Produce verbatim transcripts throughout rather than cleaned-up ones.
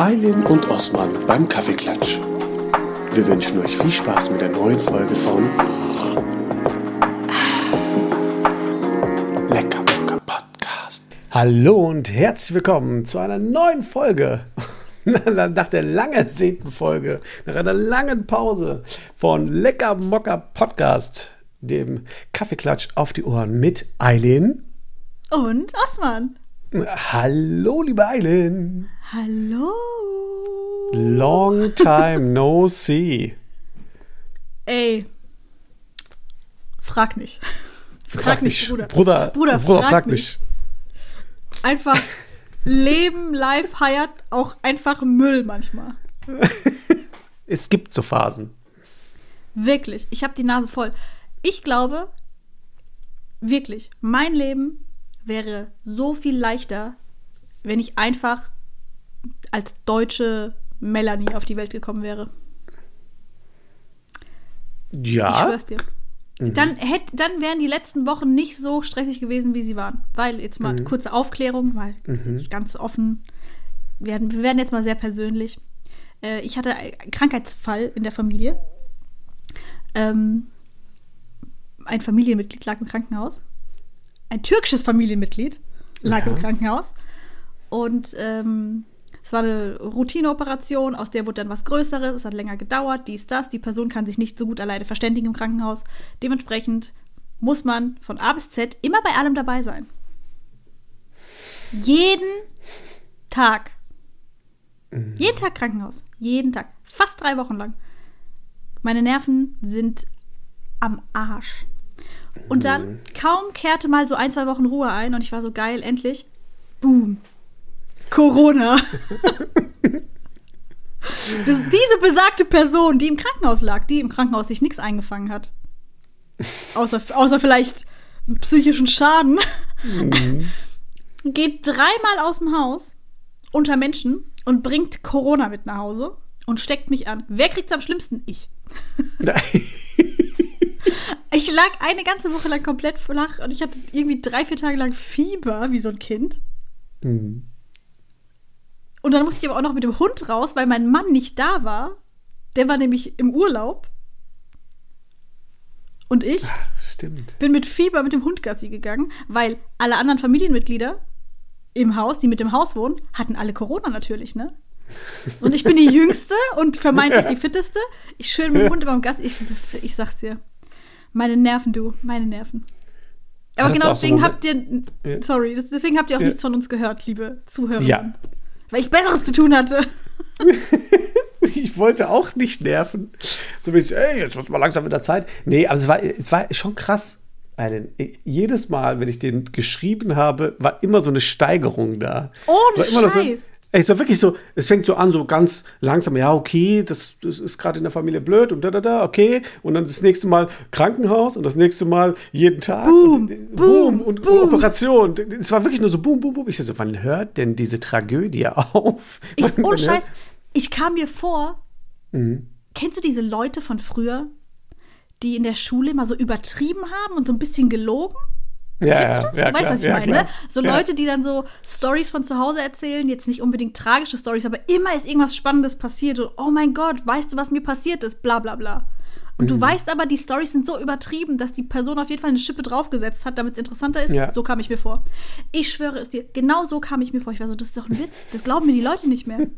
Aylin und Osman beim Kaffeeklatsch. Wir wünschen euch viel Spaß mit der neuen Folge von Lecker Mocker Podcast. Hallo und herzlich willkommen zu einer neuen Folge. Nach der lang ersehnten Folge, nach einer langen Pause von Lecker Mocker Podcast, dem Kaffeeklatsch auf die Ohren mit Aylin und Osman. Hallo, liebe Aylin. Hallo. Long time no see. Ey, frag nicht. Frag, frag nicht, nicht, Bruder. Bruder, Bruder, Bruder frag, frag nicht. nicht. Einfach Leben, live, heiert, auch einfach Müll manchmal. Es gibt so Phasen. Wirklich, ich habe die Nase voll. Ich glaube, wirklich, mein Leben wäre so viel leichter, wenn ich einfach als deutsche Melanie auf die Welt gekommen wäre. Ja. Ich schwör's dir. Mhm. Dann, hätt, dann wären die letzten Wochen nicht so stressig gewesen, wie sie waren. Weil, jetzt mal mhm. kurze Aufklärung, weil mhm. ganz offen, wir werden, wir werden jetzt mal sehr persönlich. Äh, ich hatte einen Krankheitsfall in der Familie. Ähm, ein Familienmitglied lag im Krankenhaus. Ein türkisches Familienmitglied lag ja. im Krankenhaus. Und ähm, es war eine Routineoperation, aus der wurde dann was Größeres. Es hat länger gedauert, dies, das. Die Person kann sich nicht so gut alleine verständigen im Krankenhaus. Dementsprechend muss man von A bis Z immer bei allem dabei sein. Jeden Tag. Mhm. Jeden Tag Krankenhaus. Jeden Tag. Fast drei Wochen lang. Meine Nerven sind am Arsch. Und dann, kaum kehrte mal so ein, zwei Wochen Ruhe ein und ich war so geil, endlich, boom, Corona. Das, diese besagte Person, die im Krankenhaus lag, die im Krankenhaus sich nichts eingefangen hat. Außer, außer vielleicht einen psychischen Schaden. Mhm. Geht dreimal aus dem Haus unter Menschen und bringt Corona mit nach Hause und steckt mich an. Wer kriegt's am schlimmsten? Ich. Nein. Ich lag eine ganze Woche lang komplett flach und ich hatte irgendwie drei, vier Tage lang Fieber, wie so ein Kind. Mhm. Und dann musste ich aber auch noch mit dem Hund raus, weil mein Mann nicht da war. Der war nämlich im Urlaub. Und ich Ach, stimmt. bin mit Fieber mit dem Hund Gassi gegangen, weil alle anderen Familienmitglieder im Haus, die mit dem Haus wohnen, hatten alle Corona natürlich, ne? Und ich bin die Jüngste und vermeintlich die Fitteste. Ich schön mit dem Hund immer im Gassi. Ich, ich sag's dir. Meine Nerven, du, meine Nerven. Aber Hattest genau deswegen so habt ihr, ja. sorry, deswegen habt ihr auch ja. nichts von uns gehört, liebe Zuhörer. Ja. Weil ich Besseres zu tun hatte. Ich wollte auch nicht nerven. So wie ey, jetzt wird mal langsam wieder Zeit. Nee, aber es war, es war schon krass. Alter, jedes Mal, wenn ich den geschrieben habe, war immer so eine Steigerung da. Ohne Scheiß. Es war wirklich so, es fängt so an, so ganz langsam, ja, okay, das, das ist gerade in der Familie blöd und da, da, da, okay. Und dann das nächste Mal Krankenhaus und das nächste Mal jeden Tag. Boom, und, boom, und boom. Operation. Es war wirklich nur so boom, boom, boom. Ich dachte so, wann hört denn diese Tragödie auf? Ich, wann, ohne Scheiß, ich kam mir vor, mhm. kennst du diese Leute von früher, die in der Schule mal so übertrieben haben und so ein bisschen gelogen? Ja, Kennst du das? Ja, du weißt, klar, was ich ja, meine, klar. ne? So ja. Leute, die dann so Storys von zu Hause erzählen, jetzt nicht unbedingt tragische Storys, aber immer ist irgendwas Spannendes passiert und oh mein Gott, weißt du, was mir passiert ist, bla bla bla. Und mhm. du weißt aber, die Storys sind so übertrieben, dass die Person auf jeden Fall eine Schippe draufgesetzt hat, damit es interessanter ist. Ja. So kam ich mir vor. Ich schwöre es dir, genau so kam ich mir vor. Ich war so, das ist doch ein Witz, das glauben mir die Leute nicht mehr.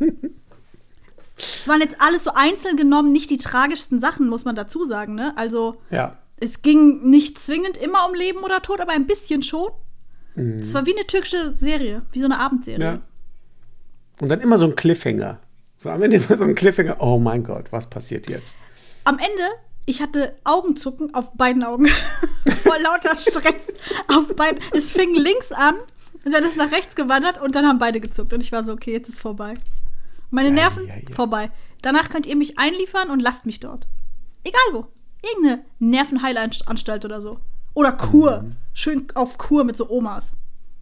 Es waren jetzt alles so einzeln genommen, nicht die tragischsten Sachen, muss man dazu sagen, ne? Also ja. Es ging nicht zwingend immer um Leben oder Tod, aber ein bisschen schon. Es Mhm. war wie eine türkische Serie, wie so eine Abendserie. Ja. Und dann immer so ein Cliffhanger. So am Ende immer so ein Cliffhanger. Oh mein Gott, was passiert jetzt? Am Ende, ich hatte Augenzucken auf beiden Augen. Vor lauter Stress. Auf beiden. Es fing links an und dann ist nach rechts gewandert und dann haben beide gezuckt. Und ich war so, okay, jetzt ist vorbei. Meine Nerven, ja, ja, ja. vorbei. Danach könnt ihr mich einliefern und lasst mich dort. Egal wo. Irgendeine Nervenheilanstalt oder so. Oder Kur. Mhm. Schön auf Kur mit so Omas.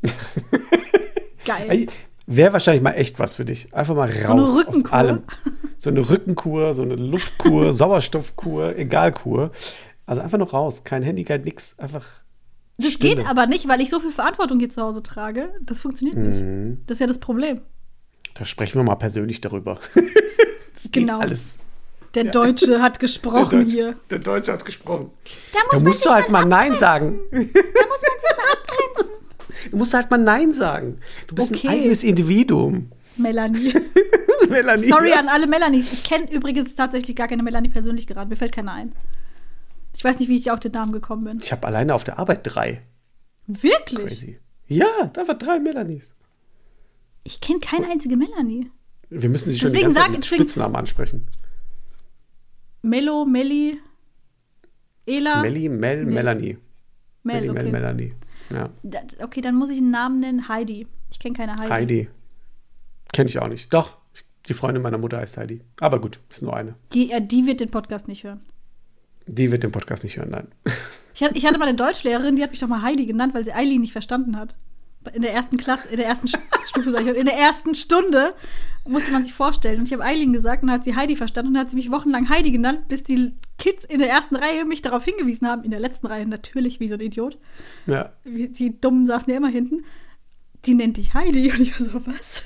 Geil. Wäre wahrscheinlich mal echt was für dich. Einfach mal raus so eine Rückenkur. Aus allem. So eine Rückenkur, so eine Luftkur, Sauerstoffkur, Egalkur. Also einfach nur raus. Kein Handy, kein nix. Einfach Das Stille. geht aber nicht, weil ich so viel Verantwortung hier zu Hause trage. Das funktioniert nicht. Mhm. Das ist ja das Problem. Da sprechen wir mal persönlich darüber. Das geht Genau. alles. Der Deutsche hat gesprochen Der Deutsche, hier. der Deutsche hat gesprochen. Da, muss Da man musst sich du halt mal Nein abgrenzen. sagen. Da muss man sich mal abgrenzen. Du musst halt mal Nein sagen. Du bist Okay. ein eigenes Individuum. Melanie. Melanie. Sorry an alle Melanies. Ich kenne übrigens tatsächlich gar keine Melanie persönlich gerade. Mir fällt keine ein. Ich weiß nicht, wie ich auf den Namen gekommen bin. Ich habe alleine auf der Arbeit drei. Wirklich? Crazy. Ja, da waren drei Melanies. Ich kenne keine einzige Melanie. Wir müssen sie schon die Deswegen ganze Zeit sag- mit deswegen- Spitznamen ansprechen. Melo, Melli, Ela. Melli, Mel, Nee. Melanie. Mel, Melli, Mel, okay. Melanie. Ja. Da- Okay, dann muss ich einen Namen nennen. Heidi. Ich kenne keine Heidi. Heidi. Kenne ich auch nicht. Doch, die Freundin meiner Mutter heißt Heidi. Aber gut, ist nur eine. Die, äh, die wird den Podcast nicht hören. Die wird den Podcast nicht hören, nein. Ich hatte, ich hatte mal eine Deutschlehrerin, die hat mich doch mal Heidi genannt, weil sie Eileen nicht verstanden hat. In der ersten Klasse, in der ersten Stufe, sag ich, in der ersten Stunde musste man sich vorstellen. Und ich habe Eileen gesagt und dann hat sie Heidi verstanden und dann hat sie mich wochenlang Heidi genannt, bis die Kids in der ersten Reihe mich darauf hingewiesen haben. In der letzten Reihe natürlich, wie so ein Idiot. Ja. Die Dummen saßen ja immer hinten. Die nennt dich Heidi. Und ich war so, was?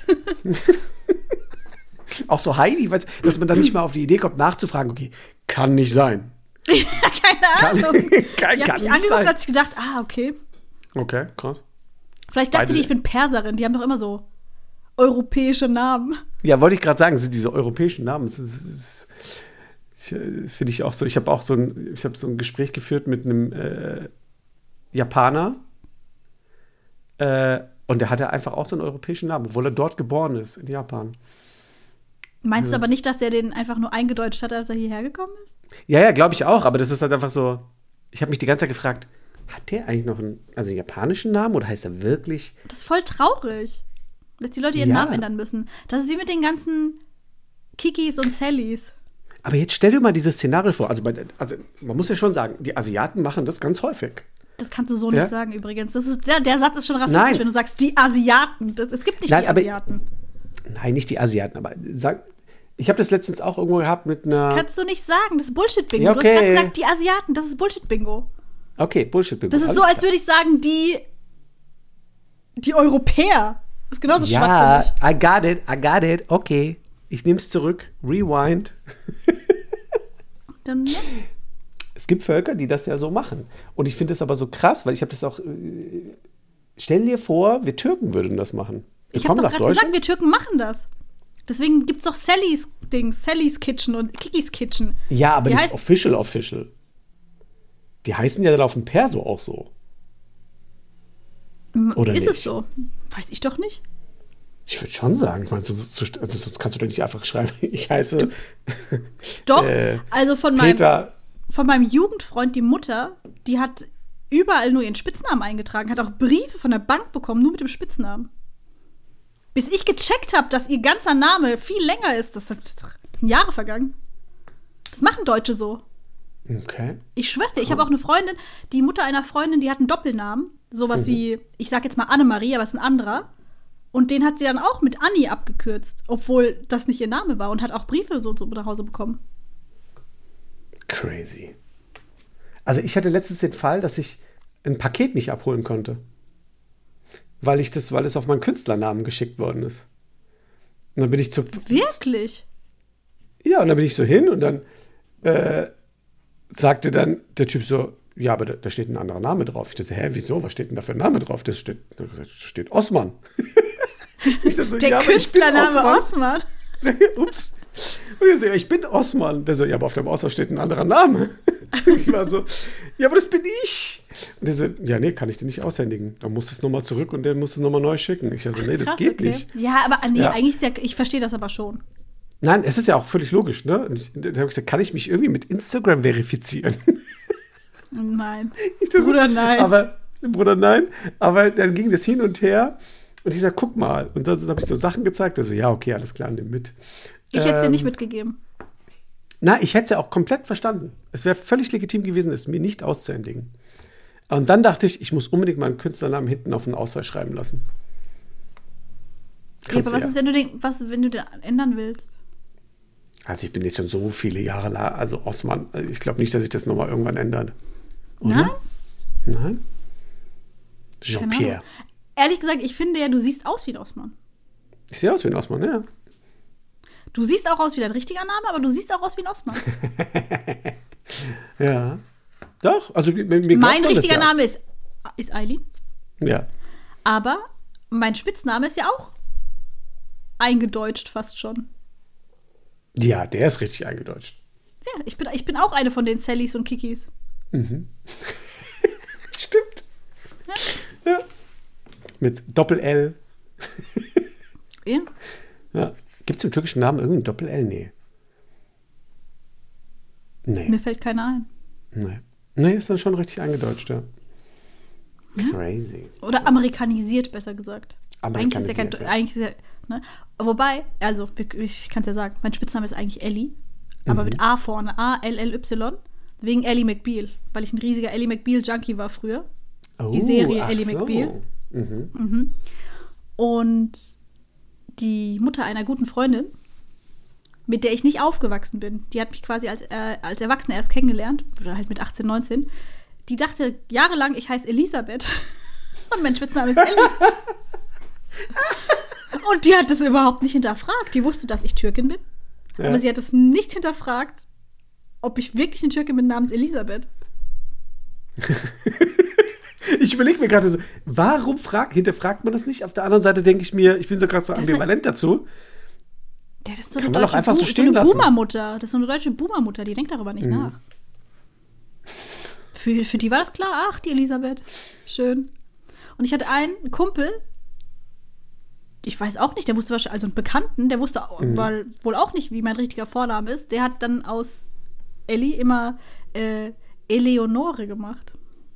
Auch so Heidi, weißt, du, dass man dann nicht mal auf die Idee kommt, nachzufragen, okay, kann nicht sein. Keine Ahnung. Kann, Die kann hat mich nicht angeguckt und sein. hat sich gedacht, ah, okay. Okay, krass. Vielleicht dachte Beide- die, ich bin Perserin. Die haben doch immer so europäische Namen. Ja, wollte ich gerade sagen, sind diese europäischen Namen. Das ist, das ist, ich, äh, finde ich auch so. Ich habe auch so ein, ich habe so ein Gespräch geführt mit einem äh, Japaner. Äh, und der hatte einfach auch so einen europäischen Namen, obwohl er dort geboren ist, in Japan. Meinst du aber nicht, dass der den einfach nur eingedeutscht hat, als er hierher gekommen ist? Ja, ja, glaube ich auch, aber das ist halt einfach so. Ich habe mich die ganze Zeit gefragt, hat der eigentlich noch einen, also einen japanischen Namen oder heißt er wirklich? Das ist voll traurig, dass die Leute ihren Ja. Namen ändern müssen. Das ist wie mit den ganzen Kikis und Sallys. Aber jetzt stell dir mal dieses Szenario vor. Also, bei, also man muss ja schon sagen, die Asiaten machen das ganz häufig. Das kannst du so Ja? nicht sagen übrigens. Das ist, der, der Satz ist schon rassistisch, Nein. wenn du sagst, die Asiaten. Das, es gibt nicht Nein, die aber- Asiaten. Nein, nicht die Asiaten, aber sag, ich habe das letztens auch irgendwo gehabt mit einer. Kannst du nicht sagen. Das ist Bullshit-Bingo. Ja, Du hast gerade okay. gesagt, die Asiaten. Das ist Bullshit-Bingo. Okay, Bullshit. Das ist so, als würde ich sagen, die die Europäer. Das ist genauso Ja, schwachsinnig. I got it, I got it. Okay, ich nehme es zurück. Rewind. Dann, ja. Es gibt Völker, die das ja so machen. Und ich finde das aber so krass, weil ich habe das auch. Äh, stell dir vor, wir Türken würden das machen. Wir Ich habe kommen doch nach gerade Deutschland. gesagt, wir Türken machen das. Deswegen gibt es doch Sallys Dings, Sallys Kitchen und Kikis Kitchen. Ja, aber Die nicht heißt- official, official. Die heißen ja dann auf dem Perso auch so. Oder ist nicht? es so? Weiß ich doch nicht. Ich würde schon sagen, ich meine, sonst, also sonst kannst du doch nicht einfach schreiben, ich heiße Doch, Äh, also von meinem, Peter. von meinem Jugendfreund, die Mutter, die hat überall nur ihren Spitznamen eingetragen, hat auch Briefe von der Bank bekommen, nur mit dem Spitznamen. Bis ich gecheckt habe, dass ihr ganzer Name viel länger ist, das, das sind Jahre vergangen. Das machen Deutsche so. Okay. Ich schwör's dir, ich habe auch eine Freundin, die Mutter einer Freundin, die hat einen Doppelnamen. Sowas Mhm. wie, ich sag jetzt mal Annemarie, aber es ist ein anderer. Und den hat sie dann auch mit Anni abgekürzt, obwohl das nicht ihr Name war und hat auch Briefe so und so nach Hause bekommen. Crazy. Also ich hatte letztens den Fall, dass ich ein Paket nicht abholen konnte. Weil ich das, weil es auf meinen Künstlernamen geschickt worden ist. Und dann bin ich zu. Wirklich? Ja, und dann bin ich so hin und dann äh, sagte dann der Typ so, ja, aber da, da steht ein anderer Name drauf. Ich dachte, hä, wieso? Was steht denn da für ein Name drauf? Das steht, da steht Osman. Ich dachte so, Der ja, aber ich bin Künstlername Osman. Ups. Und ich so, ja, ich bin Osman. Der so, ja, aber auf dem Osman steht ein anderer Name. Ich war so, ja, aber das bin ich. Und der so, ja, nee, kann ich dir nicht aushändigen. Dann musst du es nochmal zurück und der muss es nochmal neu schicken. Ich so, nee, das Krass, geht okay. nicht. Ja, aber nee, Ja. eigentlich ist ja, ich verstehe das aber schon. Nein, es ist ja auch völlig logisch, ne? Und ich, dann habe ich gesagt, kann ich mich irgendwie mit Instagram verifizieren? Nein. Ich dachte so, Bruder, nein. Aber, Bruder, nein. Aber dann ging das hin und her. Und ich sag, guck mal. Und dann habe ich so Sachen gezeigt. Also, ja, okay, alles klar, nimm mit. Ich hätte es dir Ähm, nicht mitgegeben. Na, ich hätte es ja auch komplett verstanden. Es wäre völlig legitim gewesen, es mir nicht auszuhändigen. Und dann dachte ich, ich muss unbedingt meinen Künstlernamen hinten auf den Ausweis schreiben lassen. Ja, Kannst aber du was ist, wenn du den, was, wenn du den ändern willst? Also ich bin jetzt schon so viele Jahre lang, also Osman, ich glaube nicht, dass ich das nochmal irgendwann ändert. Oder? Nein? Nein? Keine Jean-Pierre. Ahnung. Ehrlich gesagt, ich finde ja, du siehst aus wie ein Osman. Ich sehe aus wie ein Osman, ja. Du siehst auch aus wie dein richtiger Name, aber du siehst auch aus wie ein Osman. Ja. Doch, also mir, mir mein glaubt richtiger das, ja. Name ist, ist Eileen. Ja. Aber mein Spitzname ist ja auch eingedeutscht fast schon. Ja, der ist richtig eingedeutscht. Ja, ich bin, ich bin auch eine von den Sallys und Kikis. Mhm. Stimmt. Ja. Ja. Mit Doppel-L. Ja. Ja. Gibt es im türkischen Namen irgendein Doppel-L? Nee. Nee. Mir fällt keiner ein. Nee. Nee, ist dann schon richtig eingedeutscht, ja. Crazy. Oder amerikanisiert, besser gesagt. Eigentlich ist ja kein, ja. eigentlich ist ja, ne? Wobei, also, ich kann es ja sagen, mein Spitzname ist eigentlich Ellie, aber mhm. mit A vorne, A L L Y, wegen Ellie McBeal, weil ich ein riesiger Ellie McBeal-Junkie war früher. Oh, die Serie Ellie so. McBeal. Mhm. Mhm. Und die Mutter einer guten Freundin, mit der ich nicht aufgewachsen bin, die hat mich quasi als, äh, als Erwachsene erst kennengelernt, oder halt mit achtzehn, neunzehn, die dachte jahrelang, ich heiße Elisabeth und mein Spitzname ist Ellie. Und die hat das überhaupt nicht hinterfragt. Die wusste, dass ich Türkin bin, ja. aber sie hat es nicht hinterfragt, ob ich wirklich eine Türkin bin namens Elisabeth. Ich überlege mir gerade so, warum frag, hinterfragt man das nicht? Auf der anderen Seite denke ich mir, ich bin so gerade so ambivalent dazu. Ja, das ist so Kann eine man deutsche doch einfach Bu- so stehen so eine lassen. Boomer-Mutter. Das ist so eine deutsche Boomer-Mutter, die denkt darüber nicht Mhm. nach. Für, für die war das klar, ach, die Elisabeth. Schön. Und ich hatte einen Kumpel, ich weiß auch nicht, der wusste wahrscheinlich, also einen Bekannten, der wusste Mhm. weil, wohl auch nicht, wie mein richtiger Vorname ist. Der hat dann aus Ellie immer äh, Eleonore gemacht.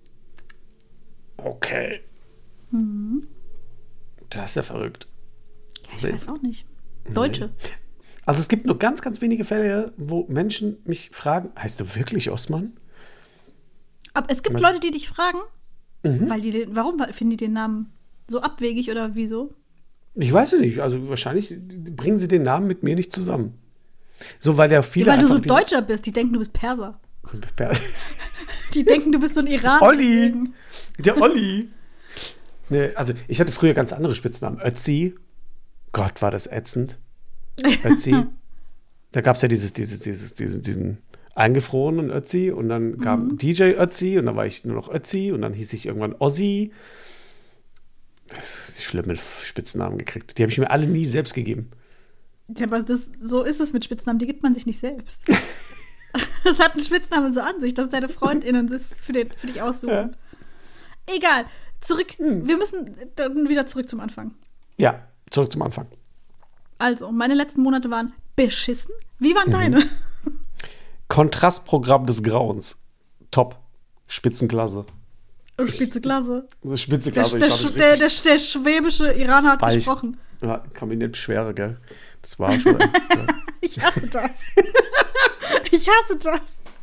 Okay. Mhm. Das ist ja verrückt. Ja, ich weiß auch nicht. Deutsche. Also es gibt nur ganz, ganz wenige Fälle, wo Menschen mich fragen, heißt du wirklich Osman? Aber es gibt Man- Leute, die dich fragen, Mhm. weil die den, warum finden die den Namen so abwegig oder wieso? Ich weiß es nicht. Also wahrscheinlich bringen sie den Namen mit mir nicht zusammen. So, weil ja viele Ja, weil du so einfach diese- Deutscher bist, die denken, du bist Perser. Per- Die denken, du bist so ein Iraner. Olli! Der Olli! Nee, also ich hatte früher ganz andere Spitznamen. Ötzi. Gott, war das ätzend. Ötzi. Da gab es ja dieses, dieses, dieses, diesen, diesen eingefrorenen Ötzi und dann kam Mhm. D J Ötzi und dann war ich nur noch Ötzi und dann hieß ich irgendwann Ossi. Das ist schlimme Spitznamen gekriegt. Die habe ich mir alle nie selbst gegeben. Ja, aber das, so ist es mit Spitznamen, die gibt man sich nicht selbst. Das hat einen Spitznamen so an sich, dass deine FreundInnen das für, den, für dich aussuchen. Egal, zurück, Hm. wir müssen dann wieder zurück zum Anfang. Ja, zurück zum Anfang. Also, meine letzten Monate waren beschissen. Wie waren Mhm. deine? Kontrastprogramm des Grauens. Top. Spitzenklasse. Oh, Spitze Klasse. Also Der, Spitzenklasse. der, ich hab der, richtig, der, der schwäbische Iraner hat Weich. gesprochen. ja, kann mich nicht beschweren, gell? Das war schon. ja. Ich hasse das. Ich hasse das.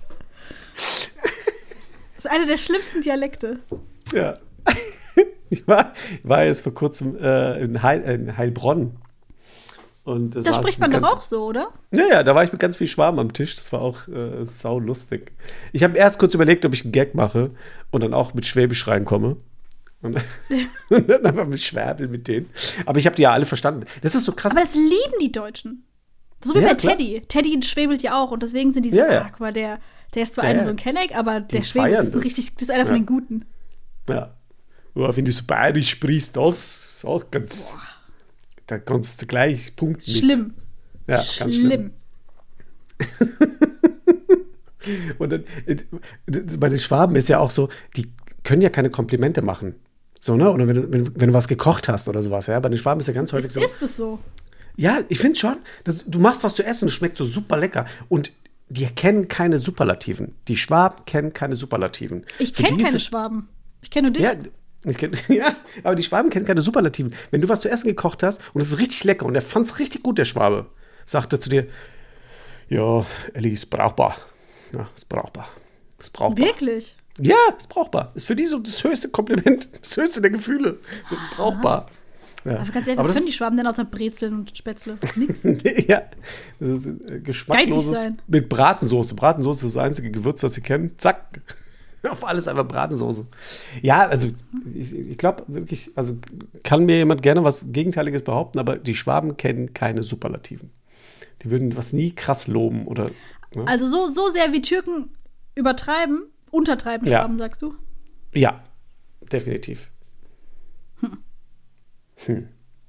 Das ist einer der schlimmsten Dialekte. Ja. Ich war, war jetzt vor kurzem äh, in, Heil, in Heilbronn. Und Da saß spricht ich man mit doch ganz, auch so, oder? Ja, ja, da war ich mit ganz viel Schwarm am Tisch. Das war auch äh, sau lustig. Ich habe erst kurz überlegt, ob ich einen Gag mache und dann auch mit Schwäbisch reinkomme. Und, und dann einfach mit Schwäbel mit denen. Aber ich habe die ja alle verstanden. Das ist so krass. Aber das lieben die Deutschen. So wie Ja, bei klar. Teddy. Teddy schwebelt ja auch und deswegen sind die so, Ja, ja. ah, guck mal, der, der ist zwar Ja, einer ja. so ein Kenneck, aber der Die schwebelt. feiern Das ist, ein das. richtig, das ist einer von Ja. den Guten. Ja. Ja, wenn du so bayerisch sprichst, das ist auch ganz. Da kannst du gleich punkten. mit. Schlimm. Ja, ganz schlimm. Schlimm. Und dann, äh, bei den Schwaben ist ja auch so, die können ja keine Komplimente machen. So, ne? Oder wenn du, wenn, wenn du was gekocht hast oder sowas, ja. Bei den Schwaben ist ja ganz häufig Ist, so. ist es so? Ja, ich finde schon, dass, du machst was zu essen, es schmeckt so super lecker. Und die kennen keine Superlativen. Die Schwaben kennen keine Superlativen. Ich Für kenne die ist keine es- Schwaben. Ich kenne nur dich. Ja, ich kenn, ja, aber die Schwaben kennen keine Superlativen. Wenn du was zu essen gekocht hast und es ist richtig lecker und er fand es richtig gut, der Schwabe, sagt er zu dir, ja, Elli, ist brauchbar. Ja, ist brauchbar. Ist brauchbar. Wirklich? Ja, ist brauchbar. Ist für die so das höchste Kompliment, das höchste der Gefühle. So brauchbar. Ja. Aber ganz ehrlich, Aber was das können die Schwaben denn außer Brezeln und Spätzle? Nix. ist, ja, das ist äh, geschmackloses sein. mit Bratensoße. Bratensoße ist das einzige Gewürz, das sie kennen. Zack. Auf alles einfach Bratensoße. Ja, also ich, ich glaube wirklich, also kann mir jemand gerne was Gegenteiliges behaupten, aber die Schwaben kennen keine Superlativen. Die würden was nie krass loben oder. Ne? Also so, so sehr wie Türken übertreiben, untertreiben Schwaben, ja. sagst du? Ja, definitiv. Hm. Hm.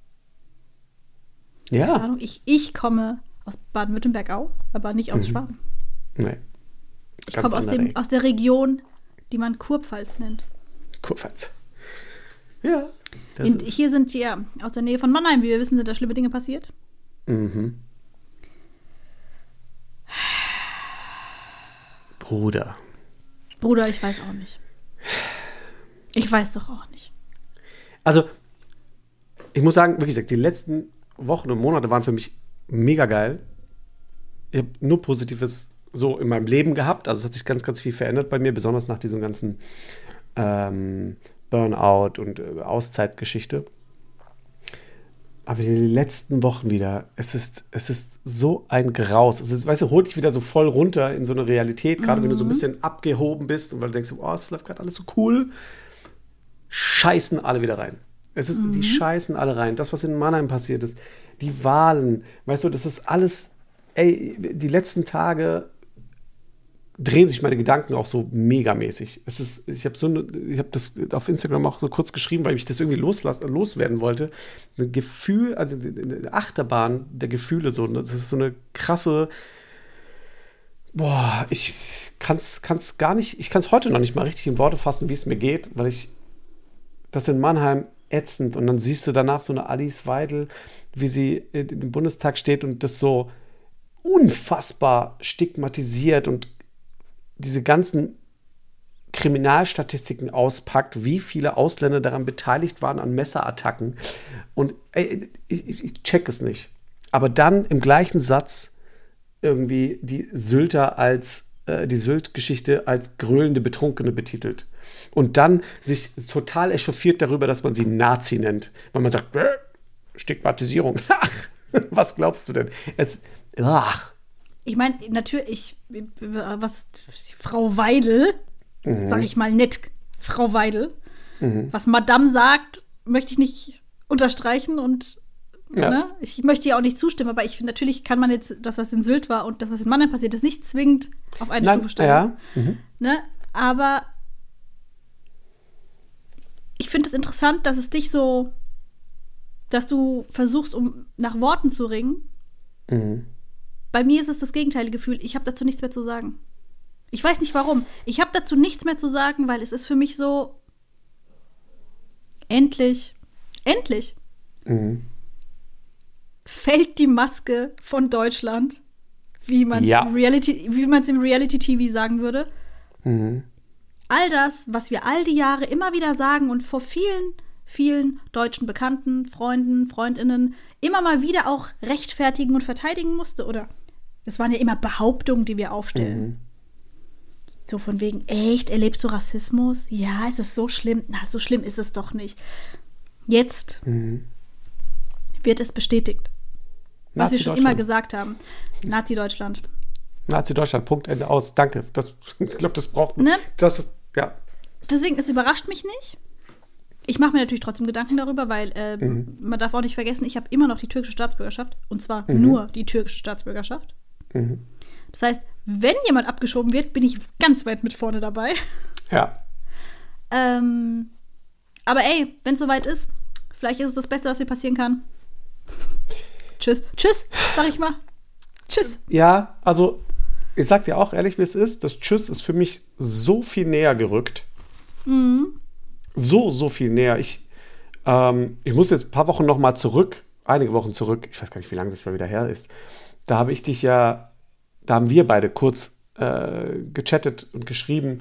Ja. Keine Ahnung, ich, ich komme aus Baden-Württemberg auch, aber nicht aus mhm. Schwaben. Nee. Ich komme aus, dem, aus der Region, die man Kurpfalz nennt. Kurpfalz. Ja. Und hier sind ja aus der Nähe von Mannheim, wie wir wissen, sind da schlimme Dinge passiert. Mhm. Bruder. Bruder, ich weiß auch nicht. Ich weiß doch auch nicht. Also, ich muss sagen, wirklich gesagt, die letzten Wochen und Monate waren für mich mega geil. Ich habe nur Positives so in meinem Leben gehabt. Also es hat sich ganz, ganz viel verändert bei mir, besonders nach diesem ganzen ähm, Burnout und äh, Auszeitgeschichte. Aber die letzten Wochen wieder, es ist, es ist so ein Graus. Es ist, weißt du, holt dich wieder so voll runter in so eine Realität, gerade mhm. wenn du so ein bisschen abgehoben bist und weil du denkst, oh, es läuft gerade alles so cool, scheißen alle wieder rein. Es ist, mhm. die scheißen alle rein. Das, was in Mannheim passiert ist, die Wahlen, weißt du, das ist alles, ey, die letzten Tage drehen sich meine Gedanken auch so megamäßig. Es ist, ich habe so eine, ich habe das auf Instagram auch so kurz geschrieben, weil ich das irgendwie loslass, loswerden wollte. Ein Gefühl, also eine Achterbahn der Gefühle, so, das ist so eine krasse, boah, ich kann es kann's gar nicht, ich kann es heute noch nicht mal richtig in Worte fassen, wie es mir geht, weil ich das in Mannheim ätzend und dann siehst du danach so eine Alice Weidel, wie sie im Bundestag steht und das so unfassbar stigmatisiert und diese ganzen Kriminalstatistiken auspackt, wie viele Ausländer daran beteiligt waren an Messerattacken. Und ey, ich, ich check es nicht. Aber dann im gleichen Satz irgendwie die Sylter als, äh, die Sylt-Geschichte als gröhlende Betrunkene betitelt. Und dann sich total echauffiert darüber, dass man sie Nazi nennt. Weil man sagt, äh, Stigmatisierung. Was glaubst du denn? Es, ach. Ich meine, natürlich, was Frau Weidel, mhm. sag ich mal nett, Frau Weidel, mhm. was Madame sagt, möchte ich nicht unterstreichen und ja. ne, ich möchte ihr auch nicht zustimmen, aber ich natürlich kann man jetzt das, was in Sylt war und das, was in Mannheim passiert ist, nicht zwingend auf eine Nein, Stufe stellen. Ja. Mhm. Ne, aber ich finde es interessant, dass es dich so, dass du versuchst, um nach Worten zu ringen. Mhm. Bei mir ist es das gegenteilige Gefühl, ich habe dazu nichts mehr zu sagen. Ich weiß nicht warum. Ich habe dazu nichts mehr zu sagen, weil es ist für mich so endlich, endlich mhm. fällt die Maske von Deutschland, wie man ja. Reality, wie man es im Reality-T V sagen würde. Mhm. All das, was wir all die Jahre immer wieder sagen und vor vielen, vielen deutschen Bekannten, Freunden, Freundinnen immer mal wieder auch rechtfertigen und verteidigen musste, oder? Das waren ja immer Behauptungen, die wir aufstellen. Mhm. So von wegen, echt, erlebst du Rassismus? Ja, ist es so schlimm? Na, so schlimm ist es doch nicht. Jetzt mhm. wird es bestätigt. Was wir schon immer gesagt haben. Nazi-Deutschland. Nazi-Deutschland, Punkt, Ende, aus. Danke. Das, ich glaube, das braucht man. Ne? Das ist, ja. Deswegen, es überrascht mich nicht. Ich mache mir natürlich trotzdem Gedanken darüber, weil äh, mhm. man darf auch nicht vergessen, ich habe immer noch die türkische Staatsbürgerschaft. Und zwar mhm. nur die türkische Staatsbürgerschaft. Mhm. Das heißt, wenn jemand abgeschoben wird, bin ich ganz weit mit vorne dabei. Ja. ähm, aber ey, wenn es soweit ist, vielleicht ist es das Beste, was mir passieren kann. Tschüss. Tschüss, sag ich mal. Tschüss. Ja, also ich sag dir auch ehrlich, wie es ist. Das Tschüss ist für mich so viel näher gerückt. Mhm. So, so viel näher. Ich, ähm, ich muss jetzt ein paar Wochen noch mal zurück, einige Wochen zurück, ich weiß gar nicht, wie lange das schon wieder her ist. Da habe ich dich ja, da haben wir beide kurz äh, gechattet und geschrieben,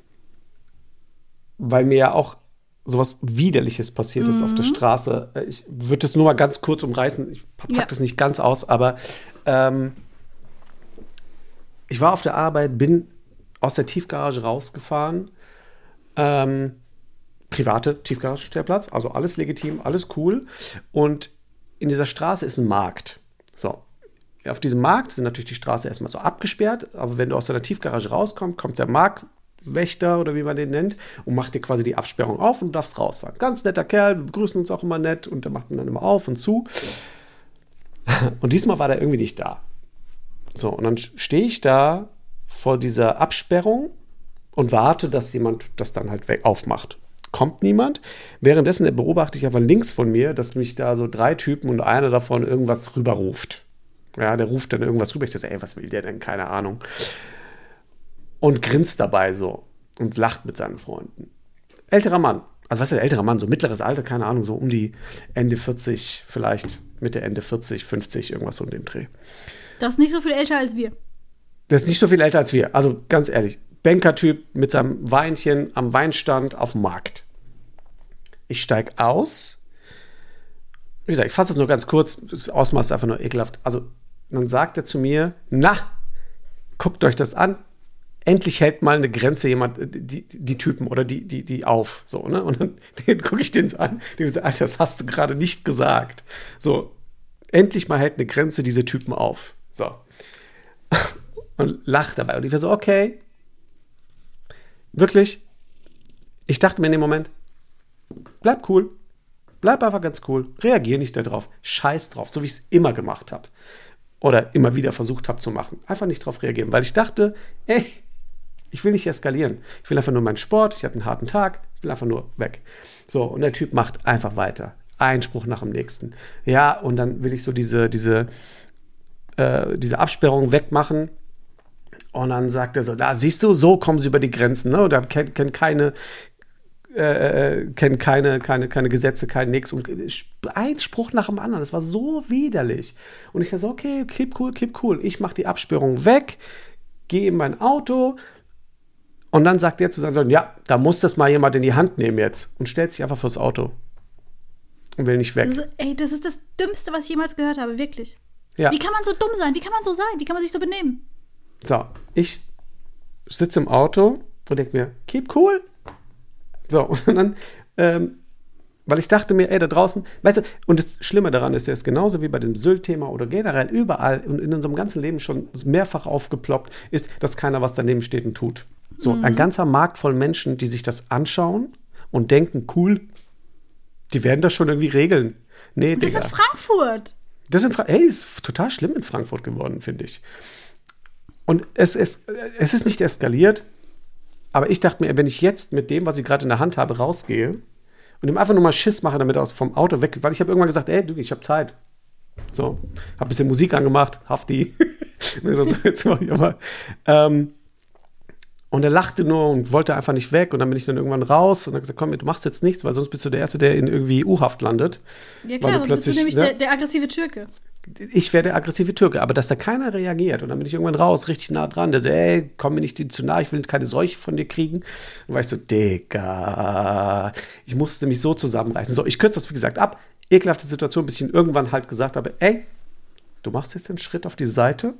weil mir ja auch sowas Widerliches passiert ist mhm. auf der Straße. Ich würde das nur mal ganz kurz umreißen, ich pack ja. das nicht ganz aus, aber ähm, ich war auf der Arbeit, bin aus der Tiefgarage rausgefahren, ähm, private Tiefgaragenstellplatz, also alles legitim, alles cool. Und in dieser Straße ist ein Markt. So, auf diesem Markt sind natürlich die Straße erstmal so abgesperrt, aber wenn du aus deiner Tiefgarage rauskommst, kommt der Markt Wächter oder wie man den nennt und macht dir quasi die Absperrung auf und du darfst rausfahren. Ganz netter Kerl, wir begrüßen uns auch immer nett und der macht ihn dann immer auf und zu. Und diesmal war der irgendwie nicht da. So, und dann stehe ich da vor dieser Absperrung und warte, dass jemand das dann halt weg aufmacht. Kommt niemand. Währenddessen beobachte ich einfach links von mir, dass mich da so drei Typen und einer davon irgendwas rüberruft. Ja, der ruft dann irgendwas rüber. Ich dachte, ey, was will der denn? Keine Ahnung. Und grinst dabei so und lacht mit seinen Freunden. Älterer Mann. Also was ist der älterer Mann? So mittleres Alter, keine Ahnung, so um die Ende vierzig, vielleicht Mitte, Ende vierzig, fünfzig, irgendwas so in dem Dreh. Das ist nicht so viel älter als wir. Das ist nicht so viel älter als wir. Also ganz ehrlich, Bankertyp mit seinem Weinchen am Weinstand auf dem Markt. Ich steige aus. Wie gesagt, ich fasse es nur ganz kurz. Das Ausmaß ist einfach nur ekelhaft. Also dann sagt er zu mir, na, guckt euch das an. Endlich hält mal eine Grenze jemand, die, die Typen oder die, die, die auf. So, ne? Und dann, dann gucke ich den so an. Die so, Alter, das hast du gerade nicht gesagt. So, endlich mal hält eine Grenze diese Typen auf. So. Und lacht dabei. Und ich war so, okay. Wirklich? Ich dachte mir in dem Moment, bleib cool. Bleib einfach ganz cool. Reagier nicht darauf. Scheiß drauf, so wie ich es immer gemacht habe. Oder immer wieder versucht habe zu machen. Einfach nicht drauf reagieren. Weil ich dachte, ey, ich will nicht eskalieren. Ich will einfach nur meinen Sport. Ich hatte einen harten Tag. Ich will einfach nur weg. So, und der Typ macht einfach weiter. Einspruch nach dem nächsten. Ja, und dann will ich so diese, diese, äh, diese Absperrung wegmachen. Und dann sagt er so, da siehst du, so kommen sie über die Grenzen. Ne? Und da kennt, kennt keine, äh, kennt keine, keine, keine Gesetze, kein Nix. Und ein Spruch nach dem anderen. Das war so widerlich. Und ich dachte so, okay, keep cool, keep cool. Ich mache die Absperrung weg, gehe in mein Auto. Und dann sagt er zu seinen Leuten, ja, da muss das mal jemand in die Hand nehmen jetzt. Und stellt sich einfach fürs Auto. Und will nicht weg. Das ist, ey, das ist das Dümmste, was ich jemals gehört habe, wirklich. Ja. Wie kann man so dumm sein? Wie kann man so sein? Wie kann man sich so benehmen? So, ich sitze im Auto und denke mir, keep cool. So, und dann, ähm, weil ich dachte mir, ey, da draußen, weißt du, und das Schlimme daran ist, der ist genauso wie bei dem Sylt-Thema oder generell überall und in unserem ganzen Leben schon mehrfach aufgeploppt, ist, dass keiner was daneben steht und tut. So, mhm. Ein ganzer Markt voll Menschen, die sich das anschauen und denken, cool, die werden das schon irgendwie regeln. Nee, und das Digga. in Frankfurt. Das in Fra- ey, ist total schlimm in Frankfurt geworden, finde ich. Und es, es, es ist nicht eskaliert, aber ich dachte mir, wenn ich jetzt mit dem, was ich gerade in der Hand habe, rausgehe und ihm einfach nur mal Schiss mache, damit er aus vom Auto weg, weil ich habe irgendwann gesagt, ey, du, ich habe Zeit. So, habe ein bisschen Musik angemacht, Hafti. Jetzt mach ich aber. Ähm, und er lachte nur und wollte einfach nicht weg. Und dann bin ich dann irgendwann raus und habe gesagt, komm, du machst jetzt nichts, weil sonst bist du der Erste, der in irgendwie U-Haft landet. Ja klar, sonst bist du nämlich ne? der, der aggressive Türke. Ich wäre der aggressive Türke, aber dass da keiner reagiert. Und dann bin ich irgendwann raus, richtig nah dran. Der so, ey, komm mir nicht zu nah, ich will keine Seuche von dir kriegen. Und war ich so, Digga, ich musste mich so zusammenreißen. So, ich kürze das, wie gesagt, ab. Ekelhafte Situation, bis ich ihn irgendwann halt gesagt habe, ey, du machst jetzt den Schritt auf die Seite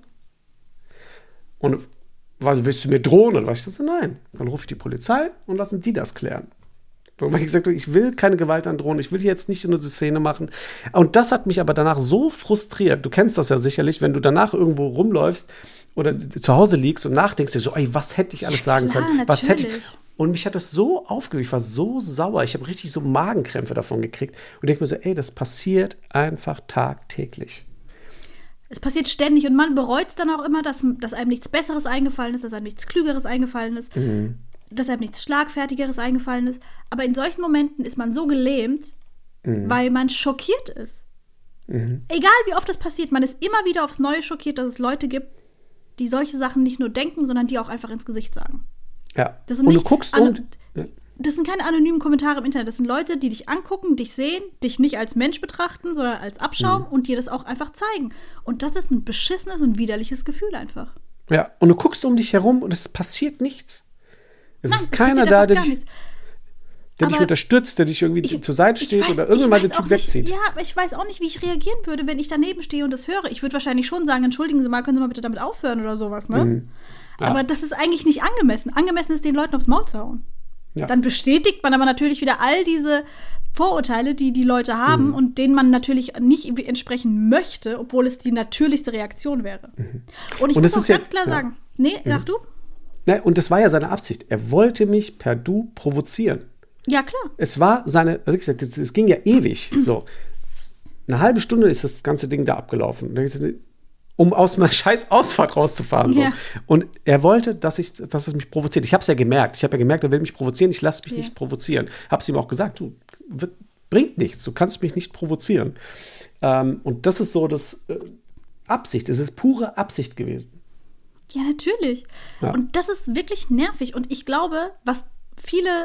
und was, willst du mir drohen? Oder was? Ich so, nein. Dann rufe ich die Polizei und lassen die das klären. So, weil ich gesagt habe, ich will keine Gewalt androhen, ich will hier jetzt nicht nur diese Szene machen. Und das hat mich aber danach so frustriert. Du kennst das ja sicherlich, wenn du danach irgendwo rumläufst oder zu Hause liegst und nachdenkst dir so, ey, was hätte ich alles sagen ja, klar, können? Was hätte ich? natürlich. Und mich hat das so aufgeregt, ich war so sauer, ich habe richtig so Magenkrämpfe davon gekriegt und denke mir so, ey, das passiert einfach tagtäglich. Es passiert ständig und man bereut es dann auch immer, dass, dass einem nichts Besseres eingefallen ist, dass einem nichts Klügeres eingefallen ist, mhm. dass einem nichts Schlagfertigeres eingefallen ist. Aber in solchen Momenten ist man so gelähmt, mhm. weil man schockiert ist. Mhm. Egal wie oft das passiert, man ist immer wieder aufs Neue schockiert, dass es Leute gibt, die solche Sachen nicht nur denken, sondern die auch einfach ins Gesicht sagen. Ja, das sind und nicht du guckst an- und... Ja. Das sind keine anonymen Kommentare im Internet. Das sind Leute, die dich angucken, dich sehen, dich nicht als Mensch betrachten, sondern als Abschaum mhm. und dir das auch einfach zeigen. Und das ist ein beschissenes und widerliches Gefühl einfach. Ja, und du guckst um dich herum und es passiert nichts. Es Nein, ist es keiner da, der, dich, der dich Aber unterstützt, der dich irgendwie ich, zur Seite steht weiß, oder irgendwann mal den auch Typ nicht, wegzieht. Ja, aber ich weiß auch nicht, wie ich reagieren würde, wenn ich daneben stehe und das höre. Ich würde wahrscheinlich schon sagen, entschuldigen Sie mal, können Sie mal bitte damit aufhören oder sowas, ne? Mhm. Ja. Aber das ist eigentlich nicht angemessen. Angemessen ist, den Leuten aufs Maul zu hauen. Ja. Dann bestätigt man aber natürlich wieder all diese Vorurteile, die die Leute haben mhm. und denen man natürlich nicht entsprechen möchte, obwohl es die natürlichste Reaktion wäre. Mhm. Und ich und muss auch ganz ja, klar ja. sagen, nee, mhm. sag du? Ne, und das war ja seine Absicht. Er wollte mich per Du provozieren. Ja, klar. Es war seine, wie gesagt, es ging ja ewig. So. Eine halbe Stunde ist das ganze Ding da abgelaufen. Um aus meiner scheiß Ausfahrt rauszufahren. So. Ja. Und er wollte, dass, ich, dass es mich provoziert. Ich habe es ja gemerkt. Ich habe ja gemerkt, er will mich provozieren. Ich lasse mich ja. nicht provozieren. Habe es ihm auch gesagt, du, wird, bringt nichts. Du kannst mich nicht provozieren. Ähm, und das ist so das äh, Absicht. Es ist pure Absicht gewesen. Ja, natürlich. Ja. Und das ist wirklich nervig. Und ich glaube, was viele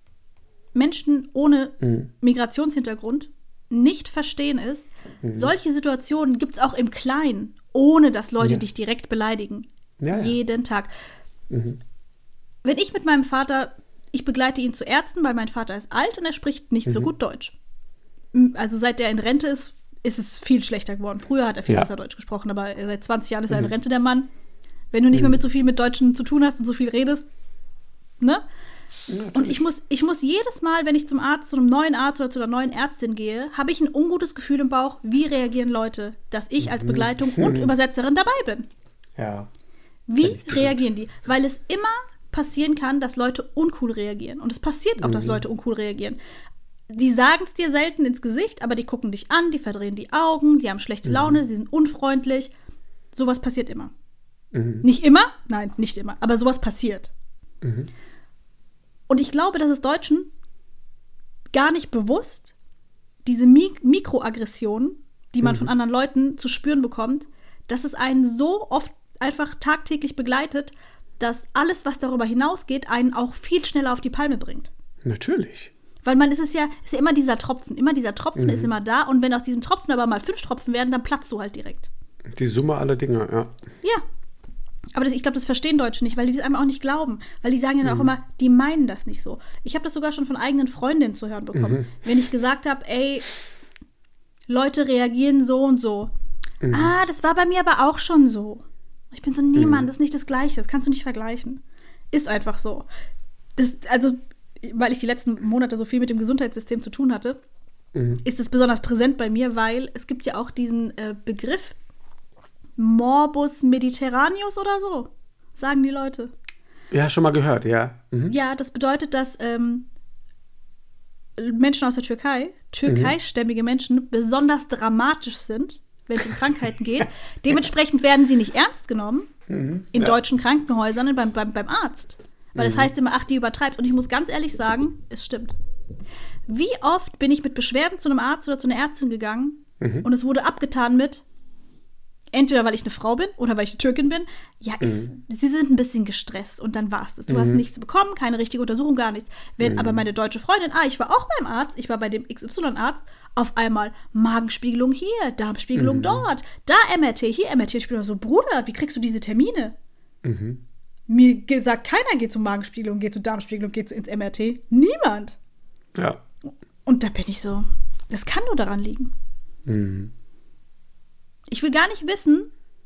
Menschen ohne mhm. Migrationshintergrund nicht verstehen ist, mhm. solche Situationen gibt es auch im Kleinen, ohne dass Leute ja. dich direkt beleidigen. Ja, ja. Jeden Tag. Mhm. Wenn ich mit meinem Vater, ich begleite ihn zu Ärzten, weil mein Vater ist alt und er spricht nicht mhm. so gut Deutsch. Also seit er in Rente ist, ist es viel schlechter geworden. Früher hat er viel ja. besser Deutsch gesprochen, aber seit zwanzig Jahren ist er in Rente, der Mann. Wenn du nicht mhm. mehr mit so viel mit Deutschen zu tun hast und so viel redest, ne? Ja, und ich muss, ich muss jedes Mal, wenn ich zum Arzt, zu einem neuen Arzt oder zu einer neuen Ärztin gehe, habe ich ein ungutes Gefühl im Bauch, wie reagieren Leute, dass ich als Begleitung und Übersetzerin dabei bin. Ja. Wie reagieren die? Weil es immer passieren kann, dass Leute uncool reagieren. Und es passiert auch, mhm. dass Leute uncool reagieren. Die sagen es dir selten ins Gesicht, aber die gucken dich an, die verdrehen die Augen, die haben schlechte Laune, mhm. sie sind unfreundlich. Sowas passiert immer. Mhm. Nicht immer? Nein, nicht immer. Aber sowas passiert. Mhm. Und ich glaube, dass es Deutschen gar nicht bewusst diese Mik- Mikroaggressionen, die man mhm. von anderen Leuten zu spüren bekommt, dass es einen so oft einfach tagtäglich begleitet, dass alles, was darüber hinausgeht, einen auch viel schneller auf die Palme bringt. Natürlich. Weil man ist es ja, ist ja immer dieser Tropfen. Immer dieser Tropfen mhm. ist immer da. Und wenn aus diesem Tropfen aber mal fünf Tropfen werden, dann platzt du halt direkt. Die Summe aller Dinge, ja. Ja. Aber das, ich glaube, das verstehen Deutsche nicht, weil die das einem auch nicht glauben. Weil die sagen ja dann mhm. auch immer, die meinen das nicht so. Ich habe das sogar schon von eigenen Freundinnen zu hören bekommen. Mhm. Wenn ich gesagt habe, ey, Leute reagieren so und so. Mhm. Ah, das war bei mir aber auch schon so. Ich bin so, nee, mhm. Mann, das ist nicht das Gleiche. Das kannst du nicht vergleichen. Ist einfach so. Das, also, weil ich die letzten Monate so viel mit dem Gesundheitssystem zu tun hatte, mhm. ist es besonders präsent bei mir, weil es gibt ja auch diesen äh, Begriff Morbus Mediterraneus oder so, sagen die Leute. Ja, schon mal gehört, ja. Mhm. Ja, das bedeutet, dass ähm, Menschen aus der Türkei, türkeistämmige Menschen, besonders dramatisch sind, wenn es um Krankheiten geht. Dementsprechend werden sie nicht ernst genommen mhm. in ja. deutschen Krankenhäusern beim, beim, beim Arzt. Weil das mhm. heißt immer, ach, die übertreibt. Und ich muss ganz ehrlich sagen, es stimmt. Wie oft bin ich mit Beschwerden zu einem Arzt oder zu einer Ärztin gegangen mhm. und es wurde abgetan mit, entweder weil ich eine Frau bin oder weil ich eine Türkin bin, ja, ist, mhm. sie sind ein bisschen gestresst und dann war es das. Du mhm. hast nichts bekommen, keine richtige Untersuchung, gar nichts. Wenn mhm. aber meine deutsche Freundin, ah, ich war auch beim Arzt, ich war bei dem X Y-Arzt, auf einmal Magenspiegelung hier, Darmspiegelung mhm. dort, da M R T, hier M R T. Ich bin so, Bruder, wie kriegst du diese Termine? Mhm. Mir gesagt, keiner geht zur Magenspiegelung, geht zur Darmspiegelung, geht ins M R T. Niemand. Ja. Und da bin ich so, das kann nur daran liegen. Mhm. Ich will gar nicht wissen,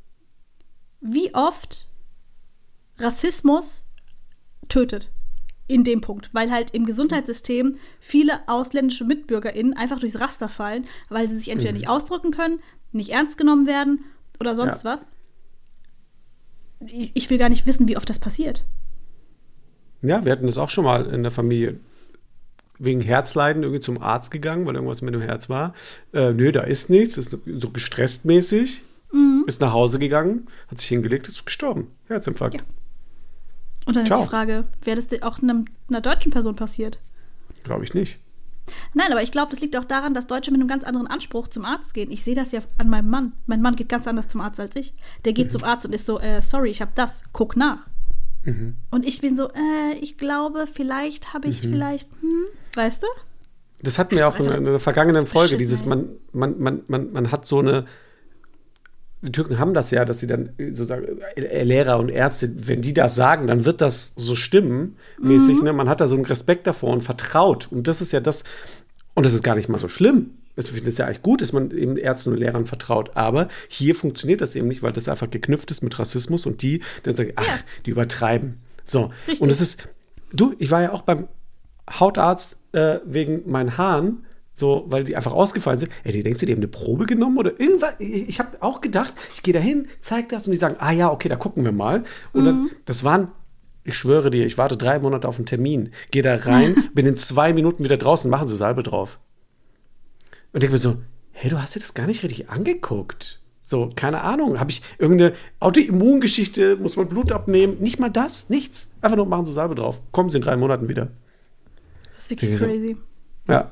wie oft Rassismus tötet in dem Punkt, weil halt im Gesundheitssystem viele ausländische MitbürgerInnen einfach durchs Raster fallen, weil sie sich entweder mhm. nicht ausdrücken können, nicht ernst genommen werden oder sonst ja. was. Ich, ich will gar nicht wissen, wie oft das passiert. Ja, wir hatten das auch schon mal in der Familie. Wegen Herzleiden irgendwie zum Arzt gegangen, weil irgendwas mit dem Herz war. Äh, nö, da ist nichts, ist so gestresst mäßig. Mhm. Ist nach Hause gegangen, hat sich hingelegt, ist gestorben. Herzinfarkt. Ja. Und dann Ciao. ist die Frage, wäre das auch einer, einer deutschen Person passiert? Glaube ich nicht. Nein, aber ich glaube, das liegt auch daran, dass Deutsche mit einem ganz anderen Anspruch zum Arzt gehen. Ich sehe das ja an meinem Mann. Mein Mann geht ganz anders zum Arzt als ich. Der geht mhm. zum Arzt und ist so, äh, sorry, ich habe das, guck nach. Mhm. Und ich bin so, äh, ich glaube, vielleicht habe ich mhm. vielleicht, hm, weißt du? Das hatten wir auch in einer vergangenen Folge, dieses, man, man, man, man, man hat so eine, die Türken haben das ja, dass sie dann sozusagen, Lehrer und Ärzte, wenn die das sagen, dann wird das so stimmen, mäßig, mhm. ne? Man hat da so einen Respekt davor und vertraut. Und das ist ja das, und das ist gar nicht mal so schlimm. Ich finde es ja eigentlich gut, dass man eben Ärzten und Lehrern vertraut. Aber hier funktioniert das eben nicht, weil das einfach geknüpft ist mit Rassismus und die dann sagen, ach, ja. die übertreiben. So. Richtig. Und es ist, du, ich war ja auch beim Hautarzt äh, wegen meinen Haaren, so, weil die einfach ausgefallen sind. Ey, die denkst du, die haben eine Probe genommen oder irgendwas? Ich, ich habe auch gedacht, ich gehe da hin, zeig das und die sagen, ah ja, okay, da gucken wir mal. Und mhm. dann, das waren Ich schwöre dir, ich warte drei Monate auf einen Termin, gehe da rein, bin in zwei Minuten wieder draußen, machen sie Salbe drauf. Und denke mir so, hey, du hast dir das gar nicht richtig angeguckt. So, keine Ahnung, habe ich irgendeine Autoimmungeschichte, muss man Blut abnehmen? Nicht mal das, nichts. Einfach nur machen sie Salbe drauf. Kommen sie in drei Monaten wieder. Das ist wirklich crazy. So. Ja.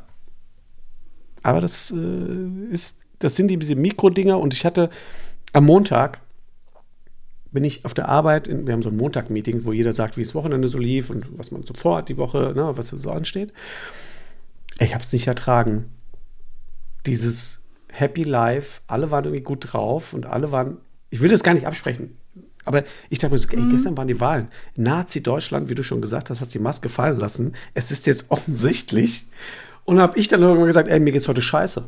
Aber das äh, ist, das sind diese Mikrodinger und ich hatte am Montag bin ich auf der Arbeit, in, wir haben so ein Montag-Meeting, wo jeder sagt, wie das Wochenende so lief und was man so vorhat die Woche, ne, was so ansteht. Ich habe es nicht ertragen. Dieses Happy Life, alle waren irgendwie gut drauf und alle waren, ich will das gar nicht absprechen, aber ich dachte mir so, ey, mhm. gestern waren die Wahlen. Nazi-Deutschland, wie du schon gesagt hast, hat die Maske fallen lassen. Es ist jetzt offensichtlich. Und habe ich dann irgendwann gesagt, ey, mir geht's heute scheiße.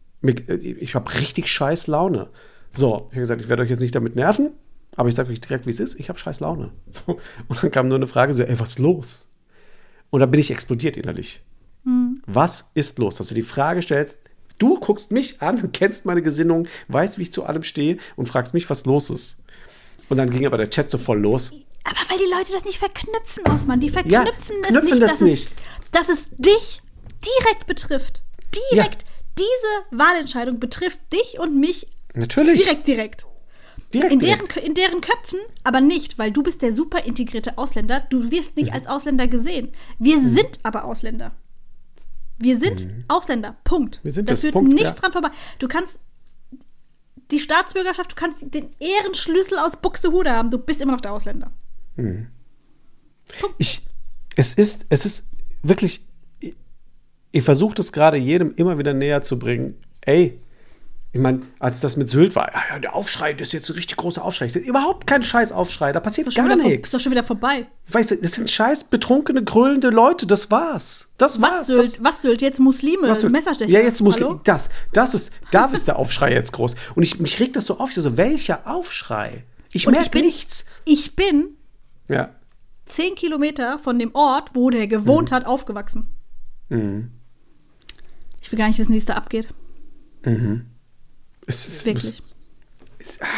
Ich habe richtig scheiß Laune. So, ich habe gesagt, ich werde euch jetzt nicht damit nerven, aber ich sage euch direkt, wie es ist. Ich habe scheiß Laune. So. Und dann kam nur eine Frage so, ey, was ist los? Und dann bin ich explodiert innerlich. Mhm. Was ist los? Dass du die Frage stellst, du guckst mich an, kennst meine Gesinnung, weißt, wie ich zu allem stehe und fragst mich, was los ist. Und dann ging aber der Chat so voll los. Aber weil die Leute das nicht verknüpfen, Osman. Die verknüpfen ja, das nicht, das dass, nicht. Es, dass es dich direkt betrifft. Direkt. Ja. Diese Wahlentscheidung betrifft dich und mich Natürlich. direkt, direkt. direkt, in, deren, direkt. in deren Köpfen aber nicht, weil du bist der super integrierte Ausländer. Du wirst nicht mhm. als Ausländer gesehen. Wir mhm. sind aber Ausländer. Wir sind mhm. Ausländer. Punkt. Wir sind da das. führt Punkt, nichts ja. dran vorbei. Du kannst die Staatsbürgerschaft, du kannst den Ehrenschlüssel aus Buxtehude haben. Du bist immer noch der Ausländer. Mhm. Ich, es ist, es ist wirklich, ich, ich versuche das gerade jedem immer wieder näher zu bringen. Ey, ich meine, als das mit Sylt war, ja, der Aufschrei, das ist jetzt ein richtig großer Aufschrei. Das ist überhaupt kein scheiß Aufschrei, da passiert gar nichts. Ist doch schon wieder vorbei. Weißt du, das sind scheiß betrunkene, grölende Leute, das war's. Das war's. Was Sylt? Das, was Sylt? Jetzt Muslime, was Sylt? Messerstecher? Ja, jetzt Muslime. Das, das ist, da ist der Aufschrei jetzt groß. Und ich, mich regt das so auf, ich so, welcher Aufschrei? Ich merke nichts. Ich bin ja. zehn Kilometer von dem Ort, wo der gewohnt mhm. hat, aufgewachsen. Mhm. Ich will gar nicht wissen, wie es da abgeht. Mhm. Es ist wirklich. Es, es,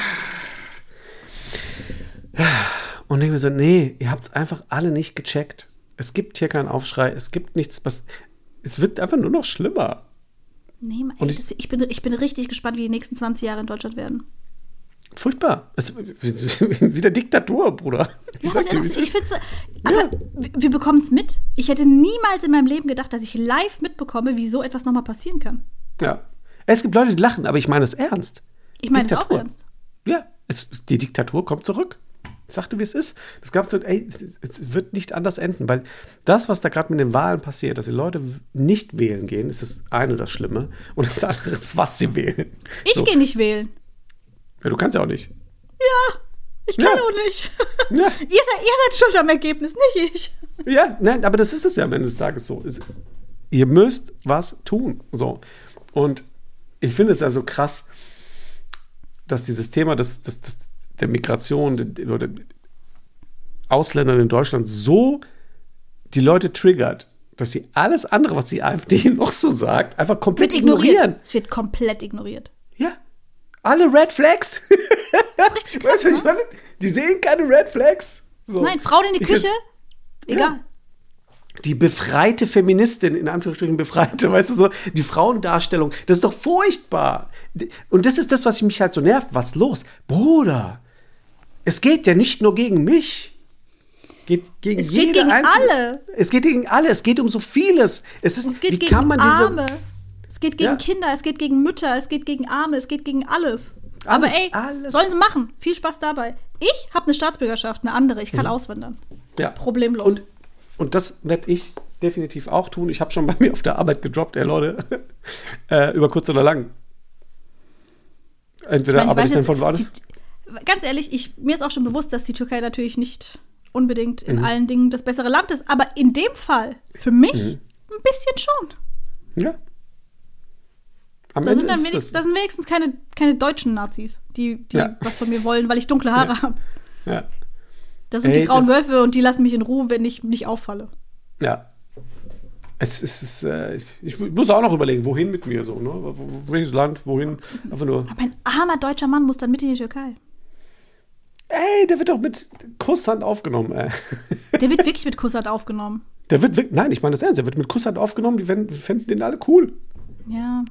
ah. Und denke mir so, nee, ihr habt es einfach alle nicht gecheckt. Es gibt hier keinen Aufschrei, es gibt nichts, was. Es wird einfach nur noch schlimmer. Nee, ey, ich, das, ich, bin, ich bin richtig gespannt, wie die nächsten zwanzig Jahre in Deutschland werden. Furchtbar. Es, wieder Diktatur, Bruder. Ich, ja, sag dir, das, ich find's, aber ja. wir bekommen es mit. Ich hätte niemals in meinem Leben gedacht, dass ich live mitbekomme, wie so etwas nochmal passieren kann. Ja. Es gibt Leute, die lachen, aber ich meine es ernst. Ich meine es auch ernst. Ja, es, die Diktatur kommt zurück. Ich sagte, wie es ist. Es gab so, ey, es wird nicht anders enden, weil das, was da gerade mit den Wahlen passiert, dass die Leute nicht wählen gehen, ist das eine das Schlimme. Und das andere ist, was sie wählen. Ich so. gehe nicht wählen. Ja, du kannst ja auch nicht. Ja, ich kann ja. auch nicht. Ja. ihr, seid, ihr seid schuld am Ergebnis, nicht ich. Ja, nein, aber das ist es ja am Ende des Tages so. Es, ihr müsst was tun. So. Und ich finde es ja so krass, dass dieses Thema des, des, des, der Migration oder Ausländer in Deutschland so die Leute triggert, dass sie alles andere, was die AfD noch so sagt, einfach komplett ignorieren. Es wird komplett ignoriert. Ja. Alle Red Flags. Richtig krass, weißt du, ich meine, die sehen keine Red Flags. So. Nein, Frauen in die Küche, ich egal. Ja. Die befreite Feministin, in Anführungsstrichen befreite, weißt du so, die Frauendarstellung, das ist doch furchtbar. Und das ist das, was mich halt so nervt. Was los? Bruder, es geht ja nicht nur gegen mich. Geht gegen es jede geht gegen einzelne, alle. Es geht gegen alle, es geht um so vieles. Es, ist, es geht wie gegen kann man diese, Arme. Es geht gegen ja. Kinder, es geht gegen Mütter, es geht gegen Arme, es geht gegen alles. alles Aber ey, alles. Sollen sie machen. Viel Spaß dabei. Ich habe eine Staatsbürgerschaft, eine andere. Ich kann mhm. auswandern. Ja. Problemlos. Und, und das werde ich definitiv auch tun. Ich habe schon bei mir auf der Arbeit gedroppt, ey Leute, äh, über kurz oder lang. Entweder ich meine, ich arbeite ich dann von woanders. Ganz ehrlich, ich, mir ist auch schon bewusst, dass die Türkei natürlich nicht unbedingt in mhm. allen Dingen das bessere Land ist. Aber in dem Fall, für mich, mhm. ein bisschen schon. Ja. Am da, Ende sind dann ist wenig, das da sind wenigstens keine, keine deutschen Nazis, die, die ja. was von mir wollen, weil ich dunkle Haare ja. habe. Ja. Das sind Ey, die grauen Wölfe und die lassen mich in Ruhe, wenn ich nicht auffalle. Ja. Es ist, es ist äh, ich muss auch noch überlegen, wohin mit mir so, ne? Welches Land, wohin, einfach nur. Aber ein armer deutscher Mann muss dann mit in die Türkei. Ey, der wird doch mit Kusshand aufgenommen, ey. Der wird wirklich mit Kusshand aufgenommen. Der wird wirklich, nein, ich meine das ernst, der wird mit Kusshand aufgenommen, die finden, finden den alle cool. Ja.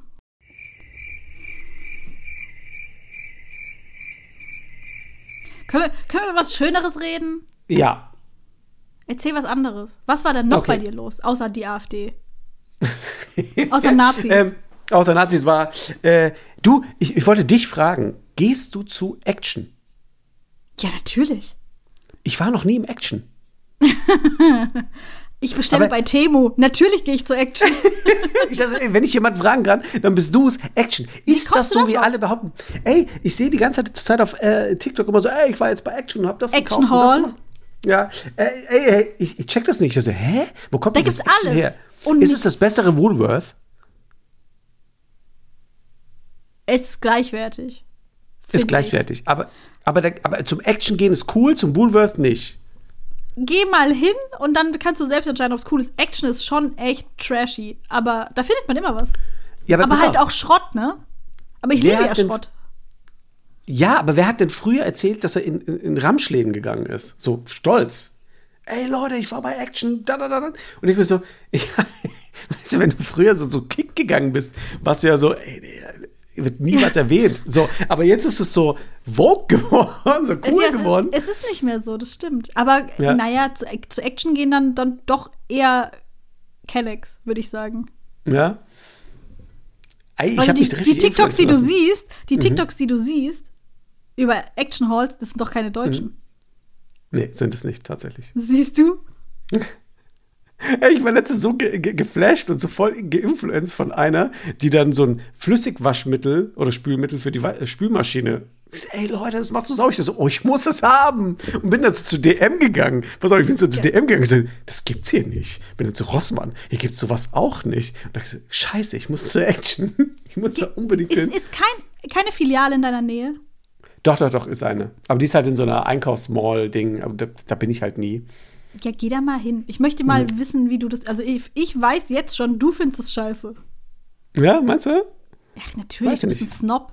Können wir, können wir über was Schöneres reden? Ja. Erzähl was anderes. Was war denn noch Okay. bei dir los, außer die AfD? Außer Nazis. ähm, außer Nazis war, äh, du, ich, ich wollte dich fragen, gehst du zu Action? Ja, natürlich. Ich war noch nie im Action. Ich bestelle Aber- bei Temu. Natürlich gehe ich zur Action. Ich dachte, ey, wenn ich jemand fragen kann, dann bist du es. Action. Ist das kommst du so, da wie drauf? alle behaupten? Ey, ich sehe die ganze Zeit, Zeit auf äh, TikTok immer so, ey, ich war jetzt bei Action und hab das Action gekauft. und das Hall. gemacht. Ja, ey, ey, ey, ich, ich check das nicht. Ich so, hä? Wo kommt Da dieses gibt's Action alles. her? Und ist es nichts. das bessere Woolworth? Es ist gleichwertig. Ist Find gleichwertig. Aber, aber, der, aber zum Action gehen ist cool, zum Woolworth nicht. Ich. Geh mal hin und dann kannst du selbst entscheiden, ob es cool ist. Action ist schon echt trashy. Aber da findet man immer was. Ja, aber Aber pass halt auf. auch Schrott, ne? Aber ich Wer liebe ja hat denn- Schrott. Ja, aber wer hat denn früher erzählt, dass er in, in, in Ramschläden gegangen ist? So stolz. Ey Leute, ich war bei Action. Da, da, da, da. Und ich bin so, ja, weißt du, wenn du früher so, so Kick gegangen bist, warst du ja so, ey, nee, wird niemals erwähnt. So, aber jetzt ist es so Vogue geworden, so cool ja, es geworden. Ist, es ist nicht mehr so, das stimmt. Aber Ja. naja, zu, zu Action gehen dann, dann doch eher Kennex, würde ich sagen. Ja. Ey, ich Weil habe die, mich richtig die TikToks, die du influenzen lassen. siehst, die TikToks, die du siehst, über Action Halls, das sind doch keine Deutschen. Nee, sind es nicht, tatsächlich. Siehst du? Ey, ich war letztens so ge ge geflasht und so voll geinfluenced von einer, die dann so ein Flüssigwaschmittel oder Spülmittel für die Wa äh, Spülmaschine. Ich so, ey Leute, das macht so sauber. Ich so, oh, ich muss es haben. Und bin dann so zu D M gegangen. Pass auf, ich bin so zu Ja. D M gegangen. Ich so, das gibt's hier nicht. Bin dann zu Rossmann. Hier gibt's sowas auch nicht. Und da ich so, scheiße, ich muss zur Action. Ich muss da unbedingt Ist, hin. ist kein, keine Filiale in deiner Nähe? Doch, doch, doch, ist eine. Aber die ist halt in so einer Einkaufsmall-Ding. Aber da, da bin ich halt nie. Ja, geh da mal hin. Ich möchte mal Mhm. wissen, wie du das. Also, ich, ich weiß jetzt schon, du findest es scheiße. Ja, meinst du? Ach, natürlich, Weiß du ich bist ein nicht. Snob.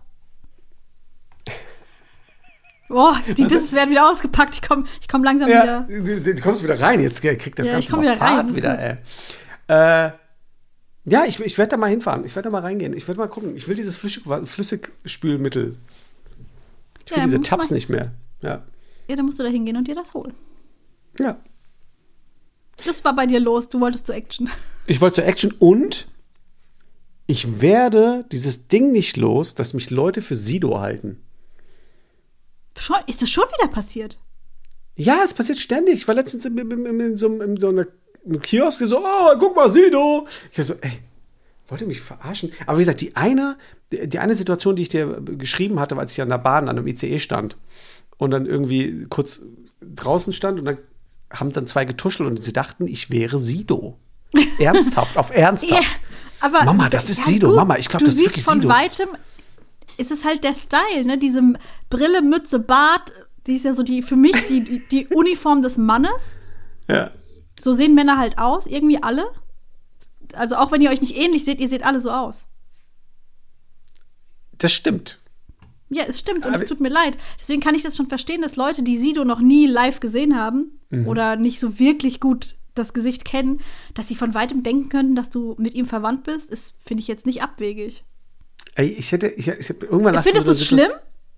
Boah, die Disses werden wieder ausgepackt. Ich komme ich komm langsam Ja, wieder. du, du kommst wieder rein. Jetzt kriegt das Ja, ich Ganze komm mal wieder rein, Fahrt das ist wieder, gut. ey. Äh, ja, ich, ich werde da mal hinfahren. Ich werde da mal reingehen. Ich werde mal gucken. Ich will dieses Flüssig Flüssigspülmittel. Ich will Ja, diese muss Tabs mal- nicht mehr. Ja. Ja, dann musst du da hingehen und dir das holen. Ja. Das war bei dir los. Du wolltest zur Action. Ich wollte zur Action und ich werde dieses Ding nicht los, dass mich Leute für Sido halten. Schon, ist das schon wieder passiert? Ja, es passiert ständig. Ich war letztens in, in, in, in so, in so einer im Kiosk so, oh, guck mal, Sido. Ich war so, ey, wollt ihr mich verarschen? Aber wie gesagt, die eine, die, die eine Situation, die ich dir geschrieben hatte, als ich an der Bahn, an einem I C E stand und dann irgendwie kurz draußen stand und dann haben dann zwei getuschelt und sie dachten, ich wäre Sido. Ernsthaft, auf ernsthaft. Ja, aber Mama, das ist ja, Sido. gut. Mama, ich glaube, Du das ist siehst wirklich von Sido. weitem ist es halt der Style, ne? Diese Brille, Mütze, Bart, die ist ja so die, für mich die, die, die Uniform des Mannes. Ja. So sehen Männer halt aus, irgendwie alle. Also auch wenn ihr euch nicht ähnlich seht, ihr seht alle so aus. Das stimmt. Ja, es stimmt und Aber- es tut mir leid. Deswegen kann ich das schon verstehen, dass Leute, die Sido noch nie live gesehen haben Mhm. oder nicht so wirklich gut das Gesicht kennen, dass sie von weitem denken könnten, dass du mit ihm verwandt bist, ist, finde ich jetzt nicht abwegig. Ey, ich hätte, ich, ich hab irgendwann nach Findest du es dieser schlimm?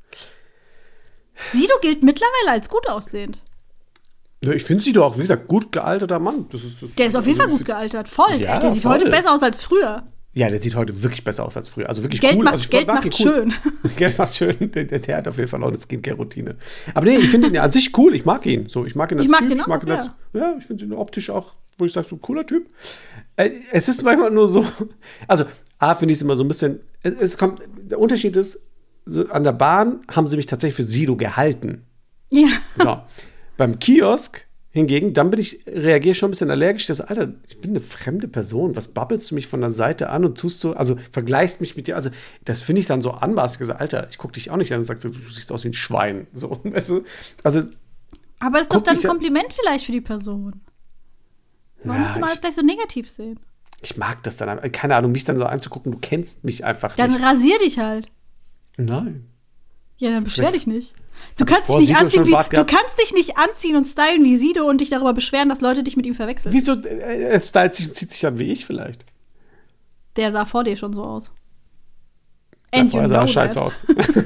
Sido gilt mittlerweile als gut aussehend. Ja, ich finde Sido auch, wie gesagt, gut gealterter Mann. Das ist, das Der ist auf jeden Fall gut gealtert. Voll. Ja, der sieht voll. heute besser aus als früher. Ja, der sieht heute wirklich besser aus als früher. Also wirklich Geld cool. macht- also ich Geld mag macht ihn schön. Geld macht schön. Der, der hat auf jeden Fall auch eine Skincare-Routine. Aber nee, ich finde ihn ja an sich cool. Ich mag ihn. So, ich mag ihn als Ich mag Typ. den ich mag auch, ihn als, ja, ich finde ihn optisch auch, wo ich sage, so ein cooler Typ. Äh, Es ist manchmal nur so, also A, finde ich es immer so ein bisschen, es, es kommt, der Unterschied ist, so, an der Bahn haben sie mich tatsächlich für Sido gehalten. Ja. So, beim Kiosk hingegen, dann bin ich, reagiere schon ein bisschen allergisch. Das, Alter, ich bin eine fremde Person. Was babbelst du mich von der Seite an und tust so, also vergleichst mich mit dir. Also, das finde ich dann so anmaßend gesagt, Alter, ich gucke dich auch nicht an und sagst, du siehst aus wie ein Schwein. So, weißt du? Also, Aber das ist doch Guck dann ein mich an- Kompliment vielleicht für die Person. Warum Ja, musst du mal ich- das gleich so negativ sehen? ich mag das dann einfach. Keine Ahnung, mich dann so anzugucken, du kennst mich einfach Dann nicht. rasier dich halt. Nein. Ja, dann beschwer dich nicht. Du kannst, vor dich nicht Sido anziehen schon wie, Bart du gehabt? kannst dich nicht anziehen und stylen wie Sido und dich darüber beschweren, dass Leute dich mit ihm verwechseln. Wieso? äh, Er stylt sich und zieht sich an wie ich vielleicht. Der sah vor dir schon so aus. Ja, And you vorher sah know er scheiße that. aus.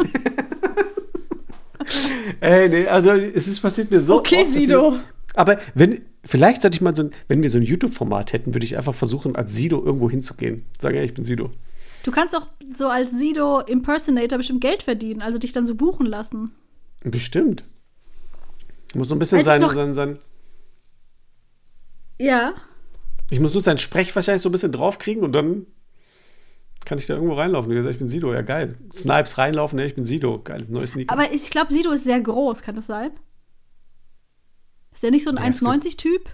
Ey, nee, also es ist passiert mir so Okay, oft, dass Sido. Wir, aber wenn, vielleicht sollte ich mal so ein, wenn wir so ein YouTube-Format hätten, würde ich einfach versuchen, als Sido irgendwo hinzugehen. Sagen, ja, ich bin Sido. Du kannst auch so als Sido-Impersonator bestimmt Geld verdienen, also dich dann so buchen lassen. Bestimmt. Ich muss so ein bisschen Als ich sein, noch- sein, sein, Ja. ich muss nur sein Sprech wahrscheinlich so ein bisschen draufkriegen und dann kann ich da irgendwo reinlaufen. Ich sage, ich bin Sido, ja geil. Snipes reinlaufen, ja, ich bin Sido. Geil, neues Sneaker. Aber ich glaube, Sido ist sehr groß, kann das sein? Ist der nicht so ein Ja, es eins neunzig-Typ?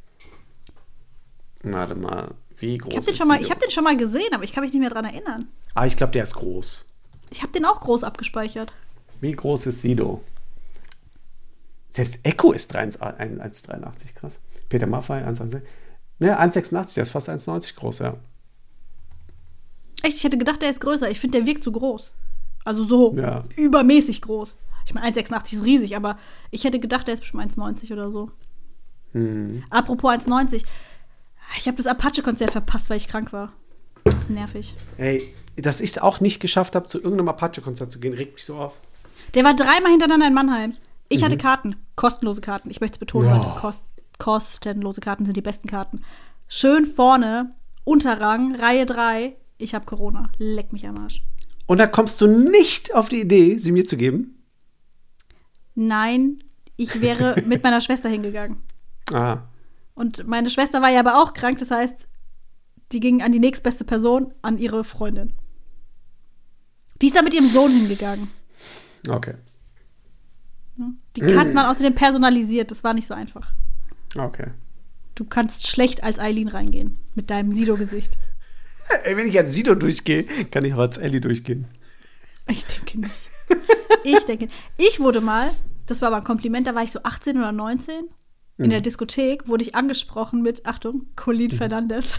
Warte mal, wie groß Ich habe den, ist schon mal- Sido? ich hab den schon mal gesehen, aber ich kann mich nicht mehr dran erinnern. Ah, ich glaube, der ist groß. Ich habe den auch groß abgespeichert. Wie groß ist Sido? Selbst Echo ist eins Komma dreiundachtzig, krass. Peter Maffay, eins Komma achtzig. Ne, eins Komma sechsundachtzig, der ist fast eins Komma neunzig groß, ja. Echt, ich hätte gedacht, der ist größer. Ich finde, der wirkt zu groß. Also so Ja. übermäßig groß. Ich meine, eins Komma sechsundachtzig ist riesig, aber ich hätte gedacht, der ist bestimmt eins Komma neunzig oder so. Hm. Apropos eins Komma neunzig. Ich habe das Apache-Konzert verpasst, weil ich krank war. Das ist nervig. Ey, dass ich es auch nicht geschafft habe, zu irgendeinem Apache-Konzert zu gehen, regt mich so auf. Der war dreimal hintereinander in Mannheim. Ich hatte Karten, kostenlose Karten. Ich möchte es betonen, Ja. Leute, kost kostenlose Karten sind die besten Karten. Schön vorne, Unterrang, Reihe drei. Ich habe Corona. Leck mich am Arsch. Und da kommst du nicht auf die Idee, sie mir zu geben? Nein, ich wäre mit meiner Schwester hingegangen. Ah, Und meine Schwester war ja aber auch krank, das heißt, die ging an die nächstbeste Person, an ihre Freundin. Die ist dann mit ihrem Sohn hingegangen. okay. Die Karten waren außerdem personalisiert, das war nicht so einfach. Okay. Du kannst schlecht als Eileen reingehen, mit deinem Sido-Gesicht. Ey, wenn ich als Sido durchgehe, kann ich auch als Ellie durchgehen. Ich denke nicht. Ich denke, ich wurde mal, das war aber ein Kompliment, da war ich so achtzehn oder neunzehn, in der Diskothek wurde ich angesprochen mit, Achtung, Colin Fernandes.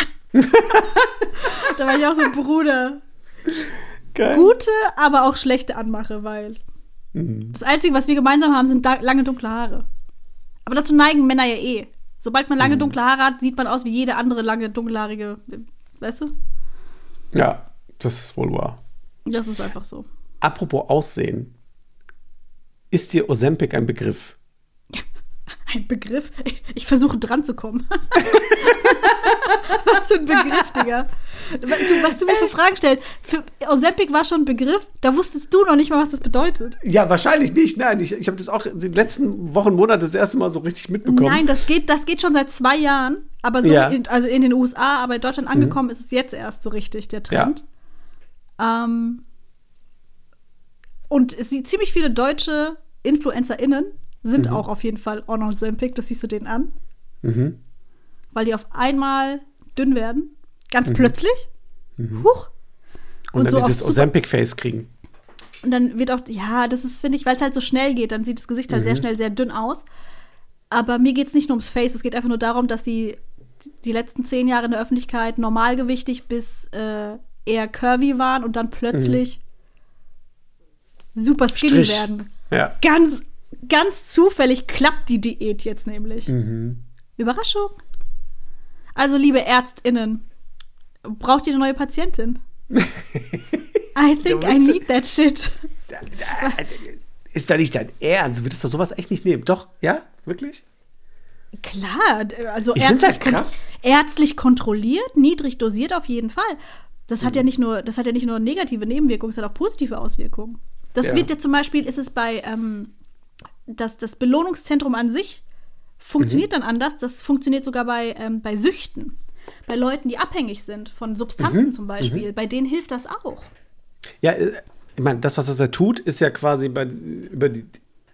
Da war ich auch so, Bruder. Geil. Gute, aber auch schlechte Anmache, weil das Einzige, was wir gemeinsam haben, sind da- lange dunkle Haare. Aber dazu neigen Männer ja eh. Sobald man lange dunkle Haare hat, sieht man aus wie jede andere lange dunkelhaarige, weißt du? Ja, das ist wohl wahr. Das ist einfach so. Apropos Aussehen. Ist dir Ozempic ein Begriff? Ein Begriff? Ich, ich versuche dran zu kommen. Was für ein Begriff, Digga. Du, was du mir für Fragen stellst. Für Ozempic war schon ein Begriff, da wusstest du noch nicht mal, was das bedeutet. Ja, wahrscheinlich nicht. Nein, ich, ich habe das auch in den letzten Wochen, Monaten das erste Mal so richtig mitbekommen. Nein, das geht, das geht schon seit zwei Jahren. Aber so Ja. in, also in den U S A, aber in Deutschland angekommen ist es jetzt erst so richtig, der Trend. Ähm, und es sind ziemlich viele deutsche InfluencerInnen sind auch auf jeden Fall on Ozempic, das siehst du denen an. Mhm. Weil die auf einmal dünn werden. Ganz plötzlich. Huch. Und, Und dann so auf dieses super- Ozempic-Face kriegen. Und dann wird auch, ja, das ist, finde ich, weil es halt so schnell geht, dann sieht das Gesicht halt sehr schnell sehr dünn aus. Aber mir geht es nicht nur ums Face, es geht einfach nur darum, dass die die letzten zehn Jahre in der Öffentlichkeit normalgewichtig bis äh, eher curvy waren und dann plötzlich super skinny Strich. werden. Ja. Ganz, ganz zufällig klappt die Diät jetzt nämlich. Mhm. Überraschung. Also, liebe ÄrztInnen, braucht ihr eine neue Patientin? I think I need that shit. Ist doch nicht dein Ernst? Würdest du sowas echt nicht nehmen? Doch? Ja? Wirklich? Klar, also Ich find's ärztlich, halt krass. kont- ärztlich kontrolliert, niedrig dosiert auf jeden Fall. Das hat ja nicht nur, das hat ja nicht nur negative Nebenwirkungen, es hat auch positive Auswirkungen. Das Ja. wird ja zum Beispiel, ist es bei, ähm, das, das Belohnungszentrum an sich funktioniert Mhm. dann anders. Das funktioniert sogar bei, ähm, bei Süchten. Bei Leuten, die abhängig sind von Substanzen Mhm. zum Beispiel. Bei denen hilft das auch. Ja, äh, ich meine, das, was das da tut, ist ja quasi bei, über die.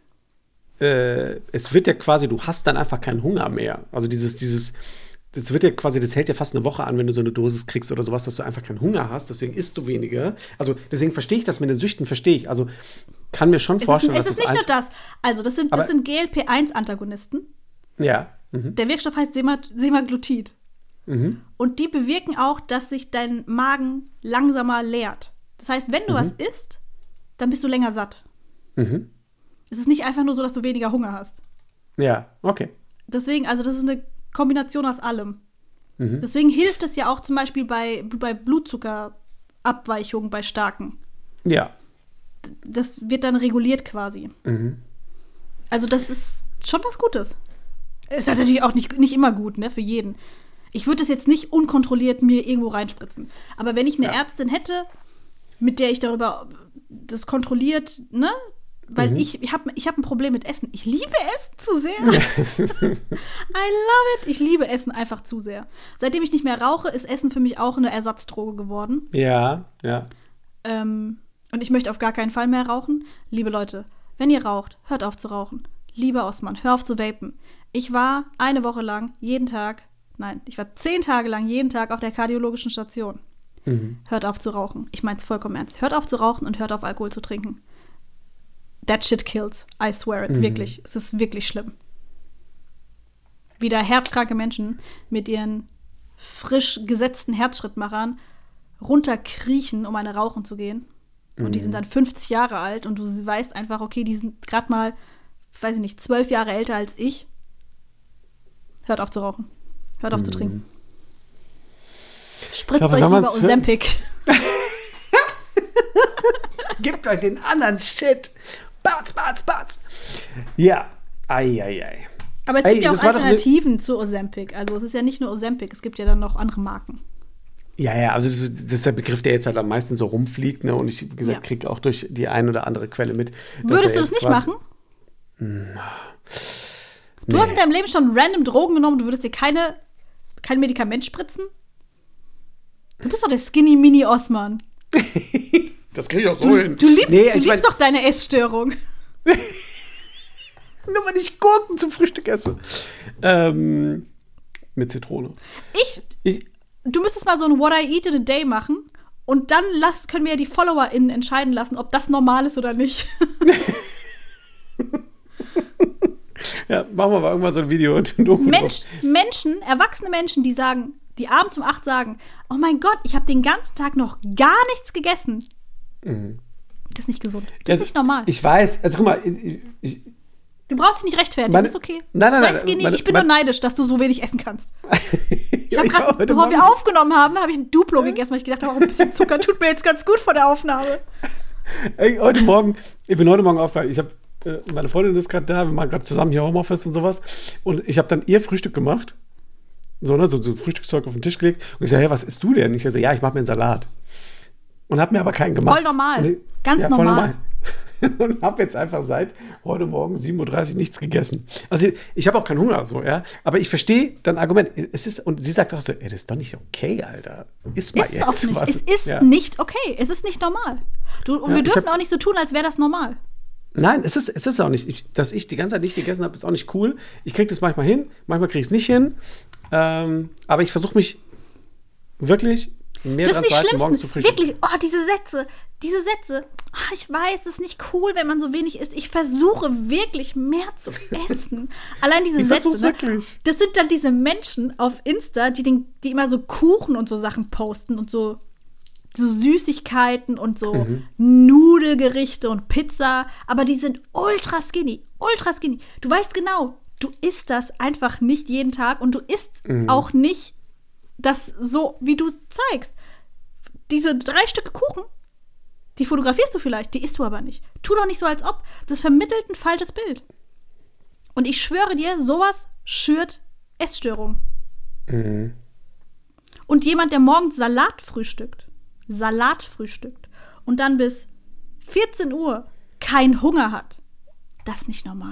Äh, es wird ja quasi, du hast dann einfach keinen Hunger mehr. Also dieses, dieses, das wird ja quasi, das hält ja fast eine Woche an, wenn du so eine Dosis kriegst oder sowas, dass du einfach keinen Hunger hast, deswegen isst du weniger. Also deswegen verstehe ich das mit den Süchten, verstehe ich. Also kann mir schon Es ist, vorstellen, es dass ist das nicht nur eins- das. Also, das sind, Aber- das sind G L P eins Antagonisten. Ja. Mhm. Der Wirkstoff heißt Sema Semaglutid. Mhm. Und die bewirken auch, dass sich dein Magen langsamer leert. Das heißt, wenn du Mhm. was isst, dann bist du länger satt. Mhm. Es ist nicht einfach nur so, dass du weniger Hunger hast. Ja, okay. Deswegen, also das ist eine Kombination aus allem. Mhm. Deswegen hilft es ja auch zum Beispiel bei, bei Blutzuckerabweichungen bei Starken. Ja. Das wird dann reguliert quasi. Mhm. Also das ist schon was Gutes. Ist natürlich auch nicht, nicht immer gut, ne, für jeden. Ich würde das jetzt nicht unkontrolliert mir irgendwo reinspritzen. Aber wenn ich eine Ja. Ärztin hätte, mit der ich darüber das kontrolliert, ne, weil Mhm. ich, ich habe ich hab ein Problem mit Essen. Ich liebe Essen zu sehr. I love it. Ich liebe Essen einfach zu sehr. Seitdem ich nicht mehr rauche, ist Essen für mich auch eine Ersatzdroge geworden. Ja, ja. Ähm, und ich möchte auf gar keinen Fall mehr rauchen. Liebe Leute, wenn ihr raucht, hört auf zu rauchen. Lieber Osman, hör auf zu vapen. Ich war eine Woche lang jeden Tag, nein, ich war zehn Tage lang jeden Tag auf der kardiologischen Station. Mhm. Hört auf zu rauchen. Ich meine es vollkommen ernst. Hört auf zu rauchen und hört auf, Alkohol zu trinken. That shit kills. I swear it. Mhm. Wirklich. Es ist wirklich schlimm. Wieder herzkranke Menschen mit ihren frisch gesetzten Herzschrittmachern runterkriechen, um eine rauchen zu gehen. Und die sind dann fünfzig Jahre alt und du weißt einfach, okay, die sind gerade mal, weiß ich nicht, zwölf Jahre älter als ich. Hört auf zu rauchen. Hört auf mhm. zu trinken. Spritzt Aber euch wenn lieber man's Ozempic. Gebt euch den anderen Shit. Batz, batz, batz. Ja. Ei, ei, ei. Aber es Ey, gibt ja auch das war doch ne- Alternativen zu Ozempic. Also es ist ja nicht nur Ozempic, es gibt ja dann noch andere Marken. Ja, ja, also das ist, das ist der Begriff, der jetzt halt am meisten so rumfliegt, ne? Und ich, wie gesagt, Ja. kriege auch durch die ein oder andere Quelle mit. dass Würdest er du das jetzt nicht quasi- machen? Du hast in deinem Leben schon random Drogen genommen, du würdest dir keine, kein Medikament spritzen? Du bist doch der Skinny Mini Osman. Das kriege ich auch so Du, hin. du, liebst, nee, du ich liebst mein, doch deine Essstörung. nur weil ich Gurken zum Frühstück esse. Ähm, mit Zitrone. Ich, Ich, du müsstest mal so ein What I Eat in a Day machen und dann lass, können wir ja die FollowerInnen entscheiden lassen, ob das normal ist oder nicht. ja, machen wir mal irgendwann so ein Video. Und ein Doku Mensch, drauf. Menschen, erwachsene Menschen, die sagen, die abends um acht sagen, oh mein Gott, ich habe den ganzen Tag noch gar nichts gegessen. Mhm. Das ist nicht gesund. Das ist Ja, nicht normal. Ich weiß, also guck mal, ich, ich, Du brauchst dich nicht rechtfertigen, Meine- ist okay. Nein, nein, Sei nein, skinny, meine- ich bin meine- nur neidisch, dass du so wenig essen kannst. Ich Ja, habe ich war gerade, heute bevor wir Morgen- aufgenommen haben, habe ich ein Duplo gegessen, weil ich gedacht habe, oh, ein bisschen Zucker tut mir jetzt ganz gut vor der Aufnahme. Ey, heute Morgen, ich bin heute Morgen aufgewacht. Ich habe, äh, meine Freundin ist gerade da, wir machen gerade zusammen hier Homeoffice und sowas. Und ich habe dann ihr Frühstück gemacht. So, ne, so, so Frühstückszeug auf den Tisch gelegt. Und ich sage, hey, was isst du denn? Ich so, ja, ich mache mir einen Salat. Und habe mir aber keinen gemacht. Voll normal. Und ich, Ganz ja, voll normal. Und habe jetzt einfach seit heute Morgen sieben Uhr dreißig nichts gegessen. Also ich, ich habe auch keinen Hunger, so, ja. Aber ich verstehe dein Argument. Es ist, und sie sagt auch so, ey, das ist doch nicht okay, Alter. Iss mal Ist es jetzt auch nicht. was. Es ist Ja. nicht okay. Es ist nicht normal. Du, und Ja, wir ich dürfen hab- auch nicht so tun, als wäre das normal. Nein, es ist, es ist auch nicht. Ich, dass ich die ganze Zeit nicht gegessen habe, ist auch nicht cool. Ich kriege das manchmal hin, manchmal kriege ich es nicht hin. Ähm, aber ich versuche mich wirklich mehr Das dran ist zu nicht halten, morgens zu schlimm. frühstücken. Wirklich, oh, diese Sätze, diese Sätze. Ah, ich weiß, das ist nicht cool, wenn man so wenig isst. Ich versuche wirklich mehr zu essen. Allein diese Ich Sätze. versuch's Ne? wirklich. Das sind dann diese Menschen auf Insta, die, den, die immer so Kuchen und so Sachen posten und so, so Süßigkeiten und so Mhm. Nudelgerichte und Pizza. Aber die sind ultra skinny. Ultra skinny. Du weißt genau, du isst das einfach nicht jeden Tag und du isst Mhm. auch nicht das so, wie du zeigst. Diese drei Stücke Kuchen, die fotografierst du vielleicht, die isst du aber nicht. Tu doch nicht so, als ob. Das vermittelt ein falsches Bild. Und ich schwöre dir, sowas schürt Essstörungen. Mhm. Und jemand, der morgens Salat frühstückt, Salat frühstückt und dann bis vierzehn Uhr keinen Hunger hat, das ist nicht normal.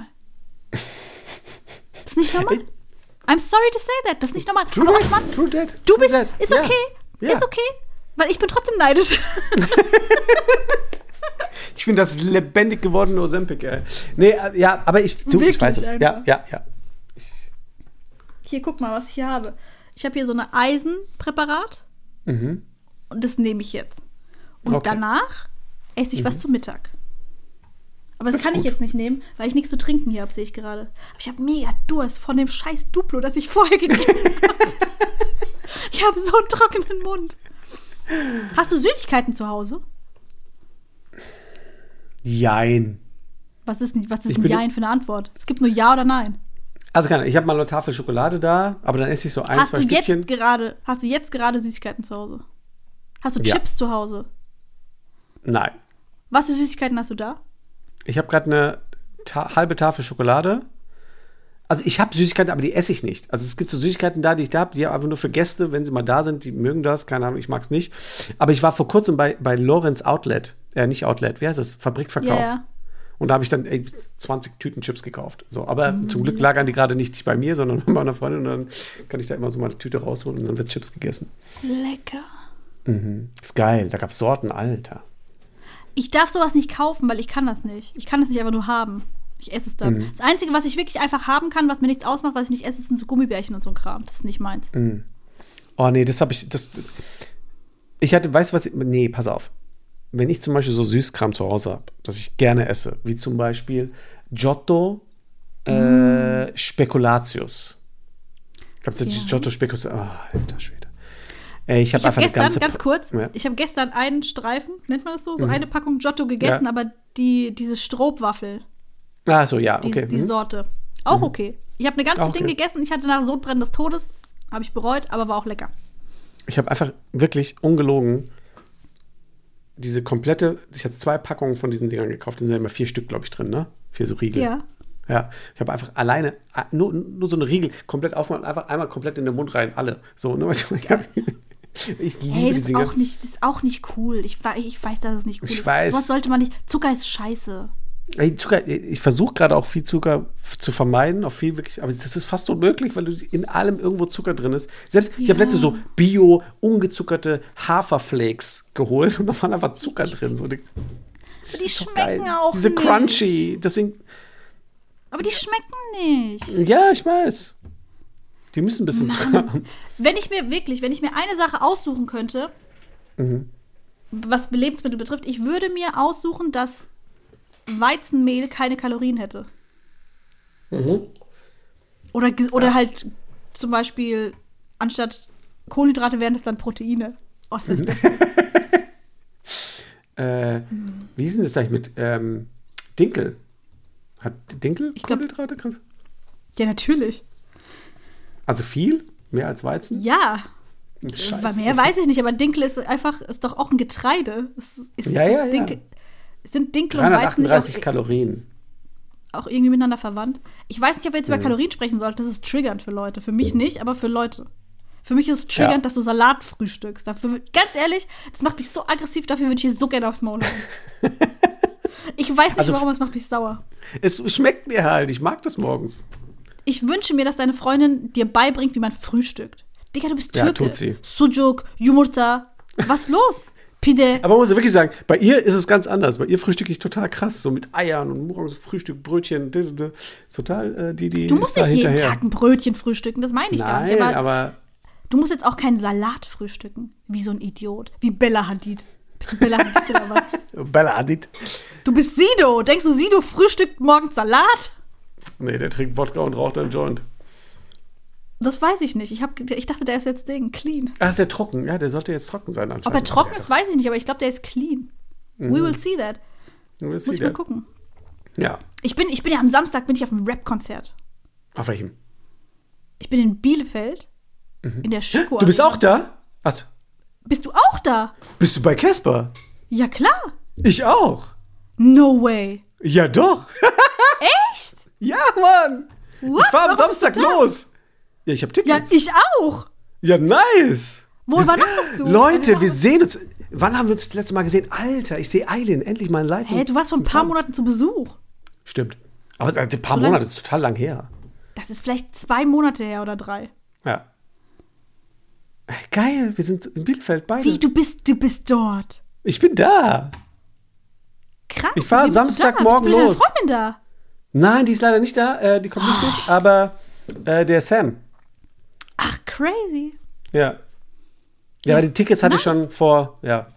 Das ist nicht normal. I'm sorry to say that. Das ist nicht normal. True Aber that, Osman, true that, du true bist, that. ist Ja. okay, Ja. ist okay, weil ich bin trotzdem neidisch. Ich bin das lebendig gewordene Ozempic, ey. Nee, äh, ja, aber ich, du, ich Wirklich weiß es. Ja, einfach. ja, ja. Hier, guck mal, was ich hier habe. Ich habe hier so ein Eisenpräparat Mhm. und das nehme ich jetzt. Und Okay. danach esse ich was zu Mittag. Aber das, Das ist kann ich gut. jetzt nicht nehmen, weil ich nichts zu trinken hier habe, sehe ich gerade. Aber ich habe mega Durst von dem scheiß Duplo, das ich vorher gegessen habe. Ich habe so einen trockenen Mund. Hast du Süßigkeiten zu Hause? Jein. Was ist, nicht, was ist Ich ein bin- Jein für eine Antwort? Es gibt nur Ja oder Nein. Also keine Ahnung, ich habe mal eine Tafel Schokolade da, aber dann esse ich so ein, Hast zwei du Stückchen. jetzt gerade, hast du jetzt gerade Süßigkeiten zu Hause? Hast du Ja. Chips zu Hause? Nein. Was für Süßigkeiten hast du da? Ich habe gerade eine ta- halbe Tafel Schokolade. Also ich habe Süßigkeiten, aber die esse ich nicht. Also es gibt so Süßigkeiten da, die ich da habe, die einfach nur für Gäste, wenn sie mal da sind, die mögen das, keine Ahnung, ich mag es nicht. Aber ich war vor kurzem bei, bei Lorenz Outlet, äh, nicht Outlet, wie heißt es? Fabrikverkauf. Ja, ja. Und da habe ich dann ey, zwanzig Tüten Chips gekauft. So, aber mm. zum Glück lagern die gerade nicht bei mir, sondern bei meiner Freundin. Und dann kann ich da immer so mal eine Tüte rausholen und dann wird Chips gegessen. Lecker. Mhm. Ist geil, da gab es Sorten, Alter. Ich darf sowas nicht kaufen, weil ich kann das nicht. Ich kann das nicht einfach nur haben. Ich esse es dann. Mhm. Das Einzige, was ich wirklich einfach haben kann, was mir nichts ausmacht, was ich nicht esse, sind so Gummibärchen und so ein Kram. Das ist nicht meins. Mhm. Oh nee, das habe ich, das, ich hatte, weißt du was, ich, nee, pass auf. Wenn ich zum Beispiel so Süßkram zu Hause habe, das ich gerne esse, wie zum Beispiel Giotto äh, Spekulatius. Ich glaube, das ist Ja. Giotto Spekulatius. Oh, alter Schwede. Äh, ich habe Ich habe einfach eine gestern, ganze ganz kurz, Ja. ich habe gestern einen Streifen, nennt man das so, so Mhm. eine Packung Giotto gegessen, Ja. aber die, diese Strohwaffel, Ah, so, ja, die, okay. die mhm. Sorte, auch okay. Ich habe eine ganze Auch Ding okay. gegessen, ich hatte nach Sodbrennen des Todes, habe ich bereut, aber war auch lecker. Ich habe einfach wirklich ungelogen diese komplette, ich hatte zwei Packungen von diesen Dingern gekauft, da sind ja immer vier Stück, glaube ich, drin, ne? Vier so Riegel. Ja. Ja, ich habe einfach alleine, ah, nur, nur so eine Riegel komplett aufgemacht und einfach einmal komplett in den Mund rein, alle. So, ne? Ich, ich liebe Hey, die das ist, Dinger. auch nicht, das ist auch nicht cool. Ich, wei- ich weiß, dass es nicht cool Ich ist. weiß. Sowas sollte man nicht. Zucker ist scheiße. Ey, Zucker, ich versuche gerade auch viel Zucker f- zu vermeiden, auch viel wirklich, aber das ist fast unmöglich, weil du in allem irgendwo Zucker drin ist. Selbst, ich habe Ja. letzte so Bio, ungezuckerte Haferflakes geholt und da war einfach Zucker drin. So, die das die ist doch schmecken auch Diese nicht. Crunchy, deswegen, Aber die schmecken nicht. ja, ich weiß. Die müssen ein bisschen Zucker haben. Wenn ich mir wirklich, wenn ich mir eine Sache aussuchen könnte, Mhm. was Lebensmittel betrifft, ich würde mir aussuchen, dass Weizenmehl keine Kalorien hätte. Mhm. Oder, ges- oder halt zum Beispiel anstatt Kohlenhydrate wären das dann Proteine. Oh, das wäre das Beste. Äh, wie ist denn das eigentlich mit ähm, Dinkel? Hat Dinkel Ich glaub- Kohlenhydrate? Krass. Ja, natürlich. Also viel? Mehr als Weizen? Ja. Scheiße. Weil mehr weiß ich nicht, aber Dinkel ist einfach, ist doch auch ein Getreide. Es ist, Ja, das ja, ja. Dinkel, Sind Dinkel und Weizen nicht dreihundertachtunddreißig auch, Kalorien. auch irgendwie miteinander verwandt? Ich weiß nicht, ob wir jetzt über Mhm. Kalorien sprechen sollten. Das ist triggernd für Leute. Für mich nicht, aber für Leute. Für mich ist es triggernd, Ja. dass du Salat frühstückst. Dafür, wür- ganz ehrlich, das macht mich so aggressiv, dafür würde ich dir so gerne aufs Maul hauen. Ich weiß nicht, Also- warum, es macht mich sauer. Es schmeckt mir halt. Ich mag das morgens. Ich wünsche mir, dass deine Freundin dir beibringt, wie man frühstückt. Digga, du bist Ja, Türke. tut sie. Sucuk, Yumurta. Was los? Pide. Aber man muss wirklich sagen, bei ihr ist es ganz anders. Bei ihr frühstücke ich total krass. So mit Eiern und morgens Frühstück, Brötchen. d- d- d- Ist total, äh, die, die Du musst ist da nicht jeden hinterher. Tag ein Brötchen frühstücken, das meine ich gar Nein, nicht. Aber, aber du musst jetzt auch keinen Salat frühstücken, wie so ein Idiot. Wie Bella Hadid. Bist du Bella Hadid oder was? Bella Hadid. Du bist Sido. Denkst du, Sido frühstückt morgens Salat? Nee, der trinkt Wodka und raucht einen Joint. Das weiß ich nicht. Ich, hab, ich dachte, der ist jetzt Ding, clean. Ah, ist der trocken? Ja, der sollte jetzt trocken sein anscheinend. Ob er trocken Der ist, weiß ich nicht, aber ich glaube, der ist clean. We will see that. We'll Muss see ich mal that. gucken. Ja. Ich bin, ich bin ja am Samstag bin ich auf einem Rap-Konzert. Auf welchem? Ich bin in Bielefeld. In der Schoko. Du bist auch da? Was? Bist du auch da? Bist du bei Casper? Ja, klar. Ich auch. No way. Ja, doch. Echt? Ja, Mann. What? Ich fahr am Warum Samstag bist du da? los. Ja, ich hab Ja, Tickets. ich auch. Ja, nice. Wo Wir- übernachtest du? Leute, wir sehen uns. Wann haben wir uns das letzte Mal gesehen? Alter, ich sehe Eileen endlich mal live. Hä, du warst vor ein paar Monaten zu Besuch. Stimmt. Aber ein paar So lang- Monate ist total lang her. Das ist vielleicht zwei Monate her oder drei. Ja. Ey, geil, wir sind in Bielefeld beide. Wie, du bist, du bist dort. Ich bin da. Krank. Ich fahr Wie bist du Samstagmorgen da? Bist du mit los. deiner Freundin da? Nein, die ist leider nicht da. Äh, die kommt nicht mit. Aber äh, der Sam. Ach, crazy. Ja. Ja, aber die Tickets hatte ich Nice. schon vor, ja.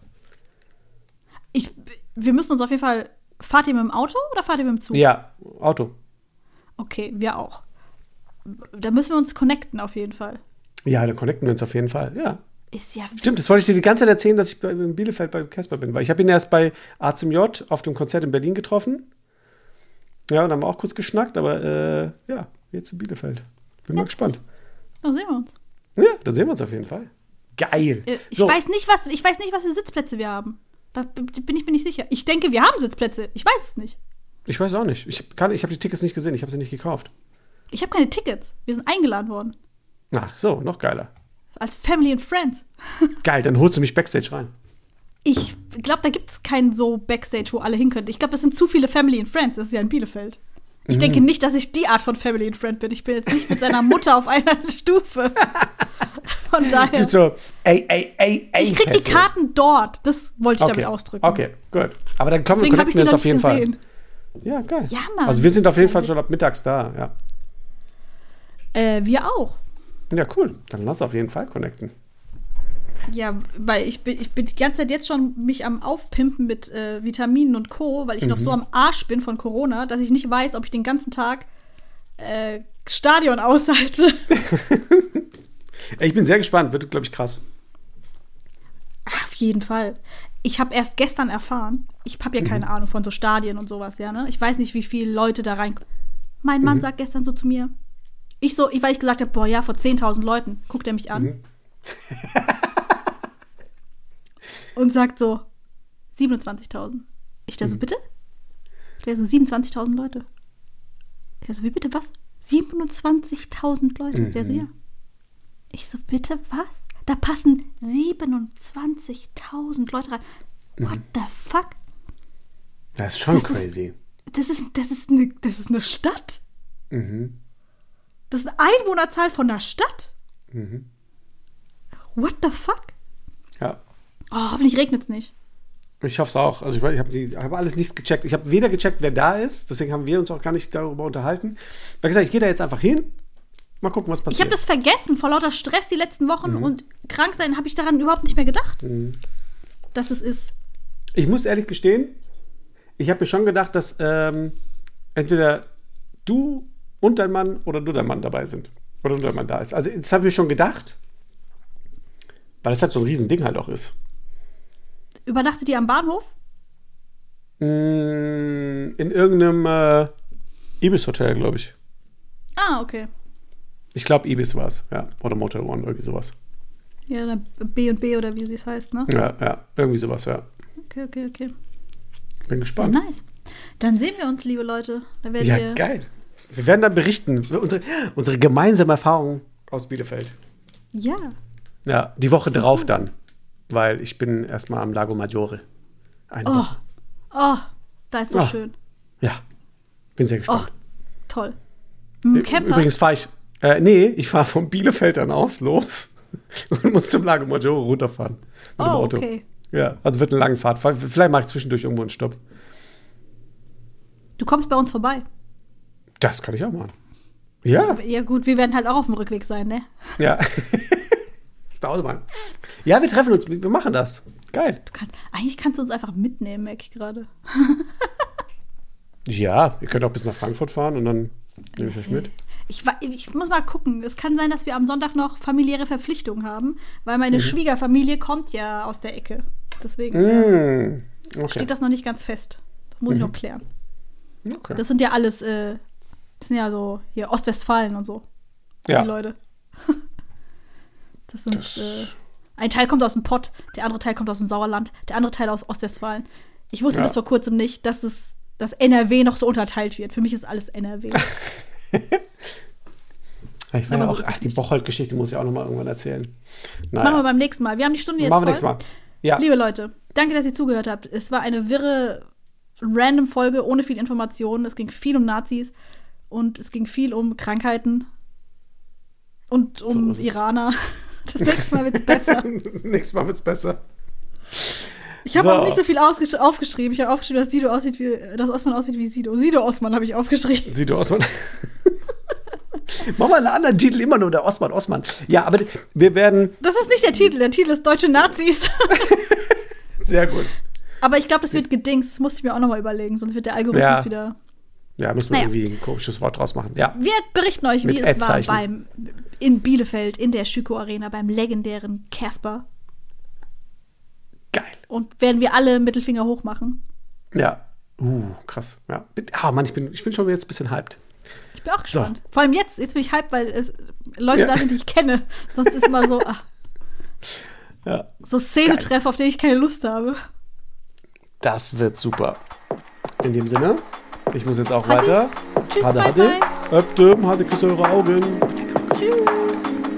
Ich, wir müssen uns auf jeden Fall. Fahrt ihr mit dem Auto oder fahrt ihr mit dem Zug? Ja, Auto. Okay, wir auch. Da müssen wir uns connecten auf jeden Fall. Ja, dann connecten wir uns auf jeden Fall. Ja. Ist ja Stimmt, das wollte ich dir die ganze Zeit erzählen, dass ich bei, in Bielefeld bei Casper bin. Weil ich habe ihn erst bei A zum J auf dem Konzert in Berlin getroffen. Ja, und haben wir auch kurz geschnackt, aber äh, ja, jetzt in Bielefeld. Bin ja, mal gespannt. Da sehen wir uns. Ja, da sehen wir uns auf jeden Fall. Geil. Äh, ich, so. weiß nicht, was, ich weiß nicht, was für Sitzplätze wir haben. Da bin ich mir nicht sicher. Ich denke, wir haben Sitzplätze. Ich weiß es nicht. Ich weiß auch nicht. Ich, kann, ich habe die Tickets nicht gesehen. Ich habe sie nicht gekauft. Ich habe keine Tickets. Wir sind eingeladen worden. Ach so, noch geiler. Als Family and Friends. Geil, dann holst du mich Backstage rein. Ich glaube, da gibt es keinen so Backstage, wo alle hin können. Ich glaube, das sind zu viele Family and Friends. Das ist ja in Bielefeld. Ich mhm. denke nicht, dass ich die Art von Family and Friend bin. Ich bin jetzt nicht mit seiner Mutter auf einer Stufe. Von daher. So, ey, ey, ey, ey. Ich krieg die Karten dort. Das wollte ich okay. damit ausdrücken. Okay, gut. Aber dann kommen wir connecten uns auf jeden gesehen. Fall. Ja, geil. Ja, Mann. Also wir sind auf jeden Fall schon ab mittags da, ja. Äh, wir auch. Ja, cool. Dann lass auf jeden Fall connecten. Ja, weil ich bin, ich bin die ganze Zeit jetzt schon mich am Aufpimpen mit äh, Vitaminen und Co., weil ich mhm. noch so am Arsch bin von Corona, dass ich nicht weiß, ob ich den ganzen Tag äh, Stadion aushalte. Ich bin sehr gespannt. Wird, glaube ich, krass. Ach, auf jeden Fall. Ich habe erst gestern erfahren, ich habe ja keine mhm. Ahnung von so Stadien und sowas, ja, ne? Ich weiß nicht, wie viele Leute da rein. Mein Mann mhm. sagt gestern so zu mir, ich so, weil ich gesagt habe, boah, ja, vor zehntausend Leuten, guckt er mich an. Mhm. Und sagt so, siebenundzwanzigtausend. Ich da so, mhm. bitte? Der so, siebenundzwanzigtausend Leute. Ich da so, wie bitte, was? siebenundzwanzigtausend Leute. Mhm. Der so, ja. Ich so, bitte, was? Da passen siebenundzwanzigtausend Leute rein. What mhm. the fuck? Das ist schon das crazy. Ist, das, ist, das, ist eine, das ist eine Stadt. Mhm. Das ist eine Einwohnerzahl von einer Stadt. Mhm. What the fuck? Ja. Oh, hoffentlich regnet es nicht. Ich hoffe es auch. Also ich, ich habe hab alles nicht gecheckt. Ich habe weder gecheckt, wer da ist. Deswegen haben wir uns auch gar nicht darüber unterhalten. Ich habe gesagt, ich gehe da jetzt einfach hin. Mal gucken, was passiert. Ich habe das vergessen. Vor lauter Stress die letzten Wochen mhm. und krank sein, habe ich daran überhaupt nicht mehr gedacht, mhm. dass es ist. Ich muss ehrlich gestehen, ich habe mir schon gedacht, dass ähm, entweder du und dein Mann oder du dein Mann dabei sind. Oder du dein Mann da ist. Also das habe ich mir schon gedacht, weil das halt so ein Riesending halt auch ist. Übernachtet ihr am Bahnhof? In irgendeinem äh, Ibis-Hotel, glaube ich. Ah, okay. Ich glaube, Ibis war es, ja. Oder Motel One, irgendwie sowas. Ja, oder B und B oder wie es heißt, ne? Ja, ja, irgendwie sowas, ja. Okay, okay, okay. Bin gespannt. Ja, nice. Dann sehen wir uns, liebe Leute. Dann werden ja, wir geil. Wir werden dann berichten, unsere, unsere gemeinsame Erfahrung aus Bielefeld. Ja. Ja, die Woche drauf dann. Weil ich bin erstmal am Lago Maggiore. Eine oh. Woche. Oh, da ist so oh. schön. Ja, bin sehr gespannt. Oh, toll. Mit dem Camper? Übrigens fahre ich, äh, nee, ich fahre von Bielefeld dann aus los und muss zum Lago Maggiore runterfahren. Mit oh, dem Auto. Okay. Ja, also wird eine lange Fahrt. Vielleicht mache ich zwischendurch irgendwo einen Stopp. Du kommst bei uns vorbei. Das kann ich auch machen. Ja. Ja, gut, wir werden halt auch auf dem Rückweg sein, ne? Ja. Autobahn. Ja, wir treffen uns, wir machen das. Geil. Du kannst, eigentlich kannst du uns einfach mitnehmen, merke ich gerade. Ja, ihr könnt auch bis nach Frankfurt fahren und dann nehme ich euch mit. Ich, ich muss mal gucken. Es kann sein, dass wir am Sonntag noch familiäre Verpflichtungen haben, weil meine mhm. Schwiegerfamilie kommt ja aus der Ecke. Deswegen mhm. okay. steht das noch nicht ganz fest. Das muss mhm. ich noch klären. Okay. Das sind ja alles, äh, das sind ja so hier Ostwestfalen und so. Ja. Die Leute. Das sind, das äh, ein Teil kommt aus dem Pott, der andere Teil kommt aus dem Sauerland, der andere Teil aus Ostwestfalen. Ich wusste ja. bis vor kurzem nicht, dass das, das N R W noch so unterteilt wird. Für mich ist alles N R W. Ich ja auch, so ach, die Bocholt-Geschichte muss ich auch noch mal irgendwann erzählen. Naja. Machen wir beim nächsten Mal. Wir haben die Stunde jetzt Machen wir voll. nächstes Mal. Ja. Liebe Leute, danke, dass ihr zugehört habt. Es war eine wirre, random Folge ohne viel Informationen. Es ging viel um Nazis und es ging viel um Krankheiten und um so Iraner. Das nächste Mal wird's besser. Nächstes Mal wird's besser. Ich habe so. auch nicht so viel aufgesch- aufgeschrieben. Ich habe aufgeschrieben, dass Sido aussieht wie, dass Osman aussieht wie Sido. Sido Osman habe ich aufgeschrieben. Sido Osman. Mach mal einen anderen Titel, immer nur der Osman Osman. Ja, aber wir werden. Das ist nicht der Titel. Der Titel ist Deutsche Nazis. Sehr gut. Aber ich glaube, das wird gedingst. Das musste ich mir auch noch mal überlegen. Sonst wird der Algorithmus ja. wieder. Ja, müssen wir Naja. irgendwie ein komisches Wort draus machen. Ja. Wir berichten euch, Mit wie es war Ad-Zeichen. beim, in Bielefeld, in der Schüko Arena, beim legendären Casper. Geil. Und werden wir alle Mittelfinger hoch machen. Ja. Uh, krass. Ja. Ah, Mann, ich bin, ich bin schon jetzt ein bisschen hyped. Ich bin auch So. gespannt. Vor allem jetzt, jetzt bin ich hyped, weil es Leute Ja. da sind, die ich kenne. Sonst ist immer so, ach, Ja. so Szenetreffer, auf die ich keine Lust habe. Das wird super. In dem Sinne, ich muss jetzt auch Hadi. weiter. Tschüss, Hade, bye, hade. bye. Öptem, hade, küsse eure Augen. Tschüss.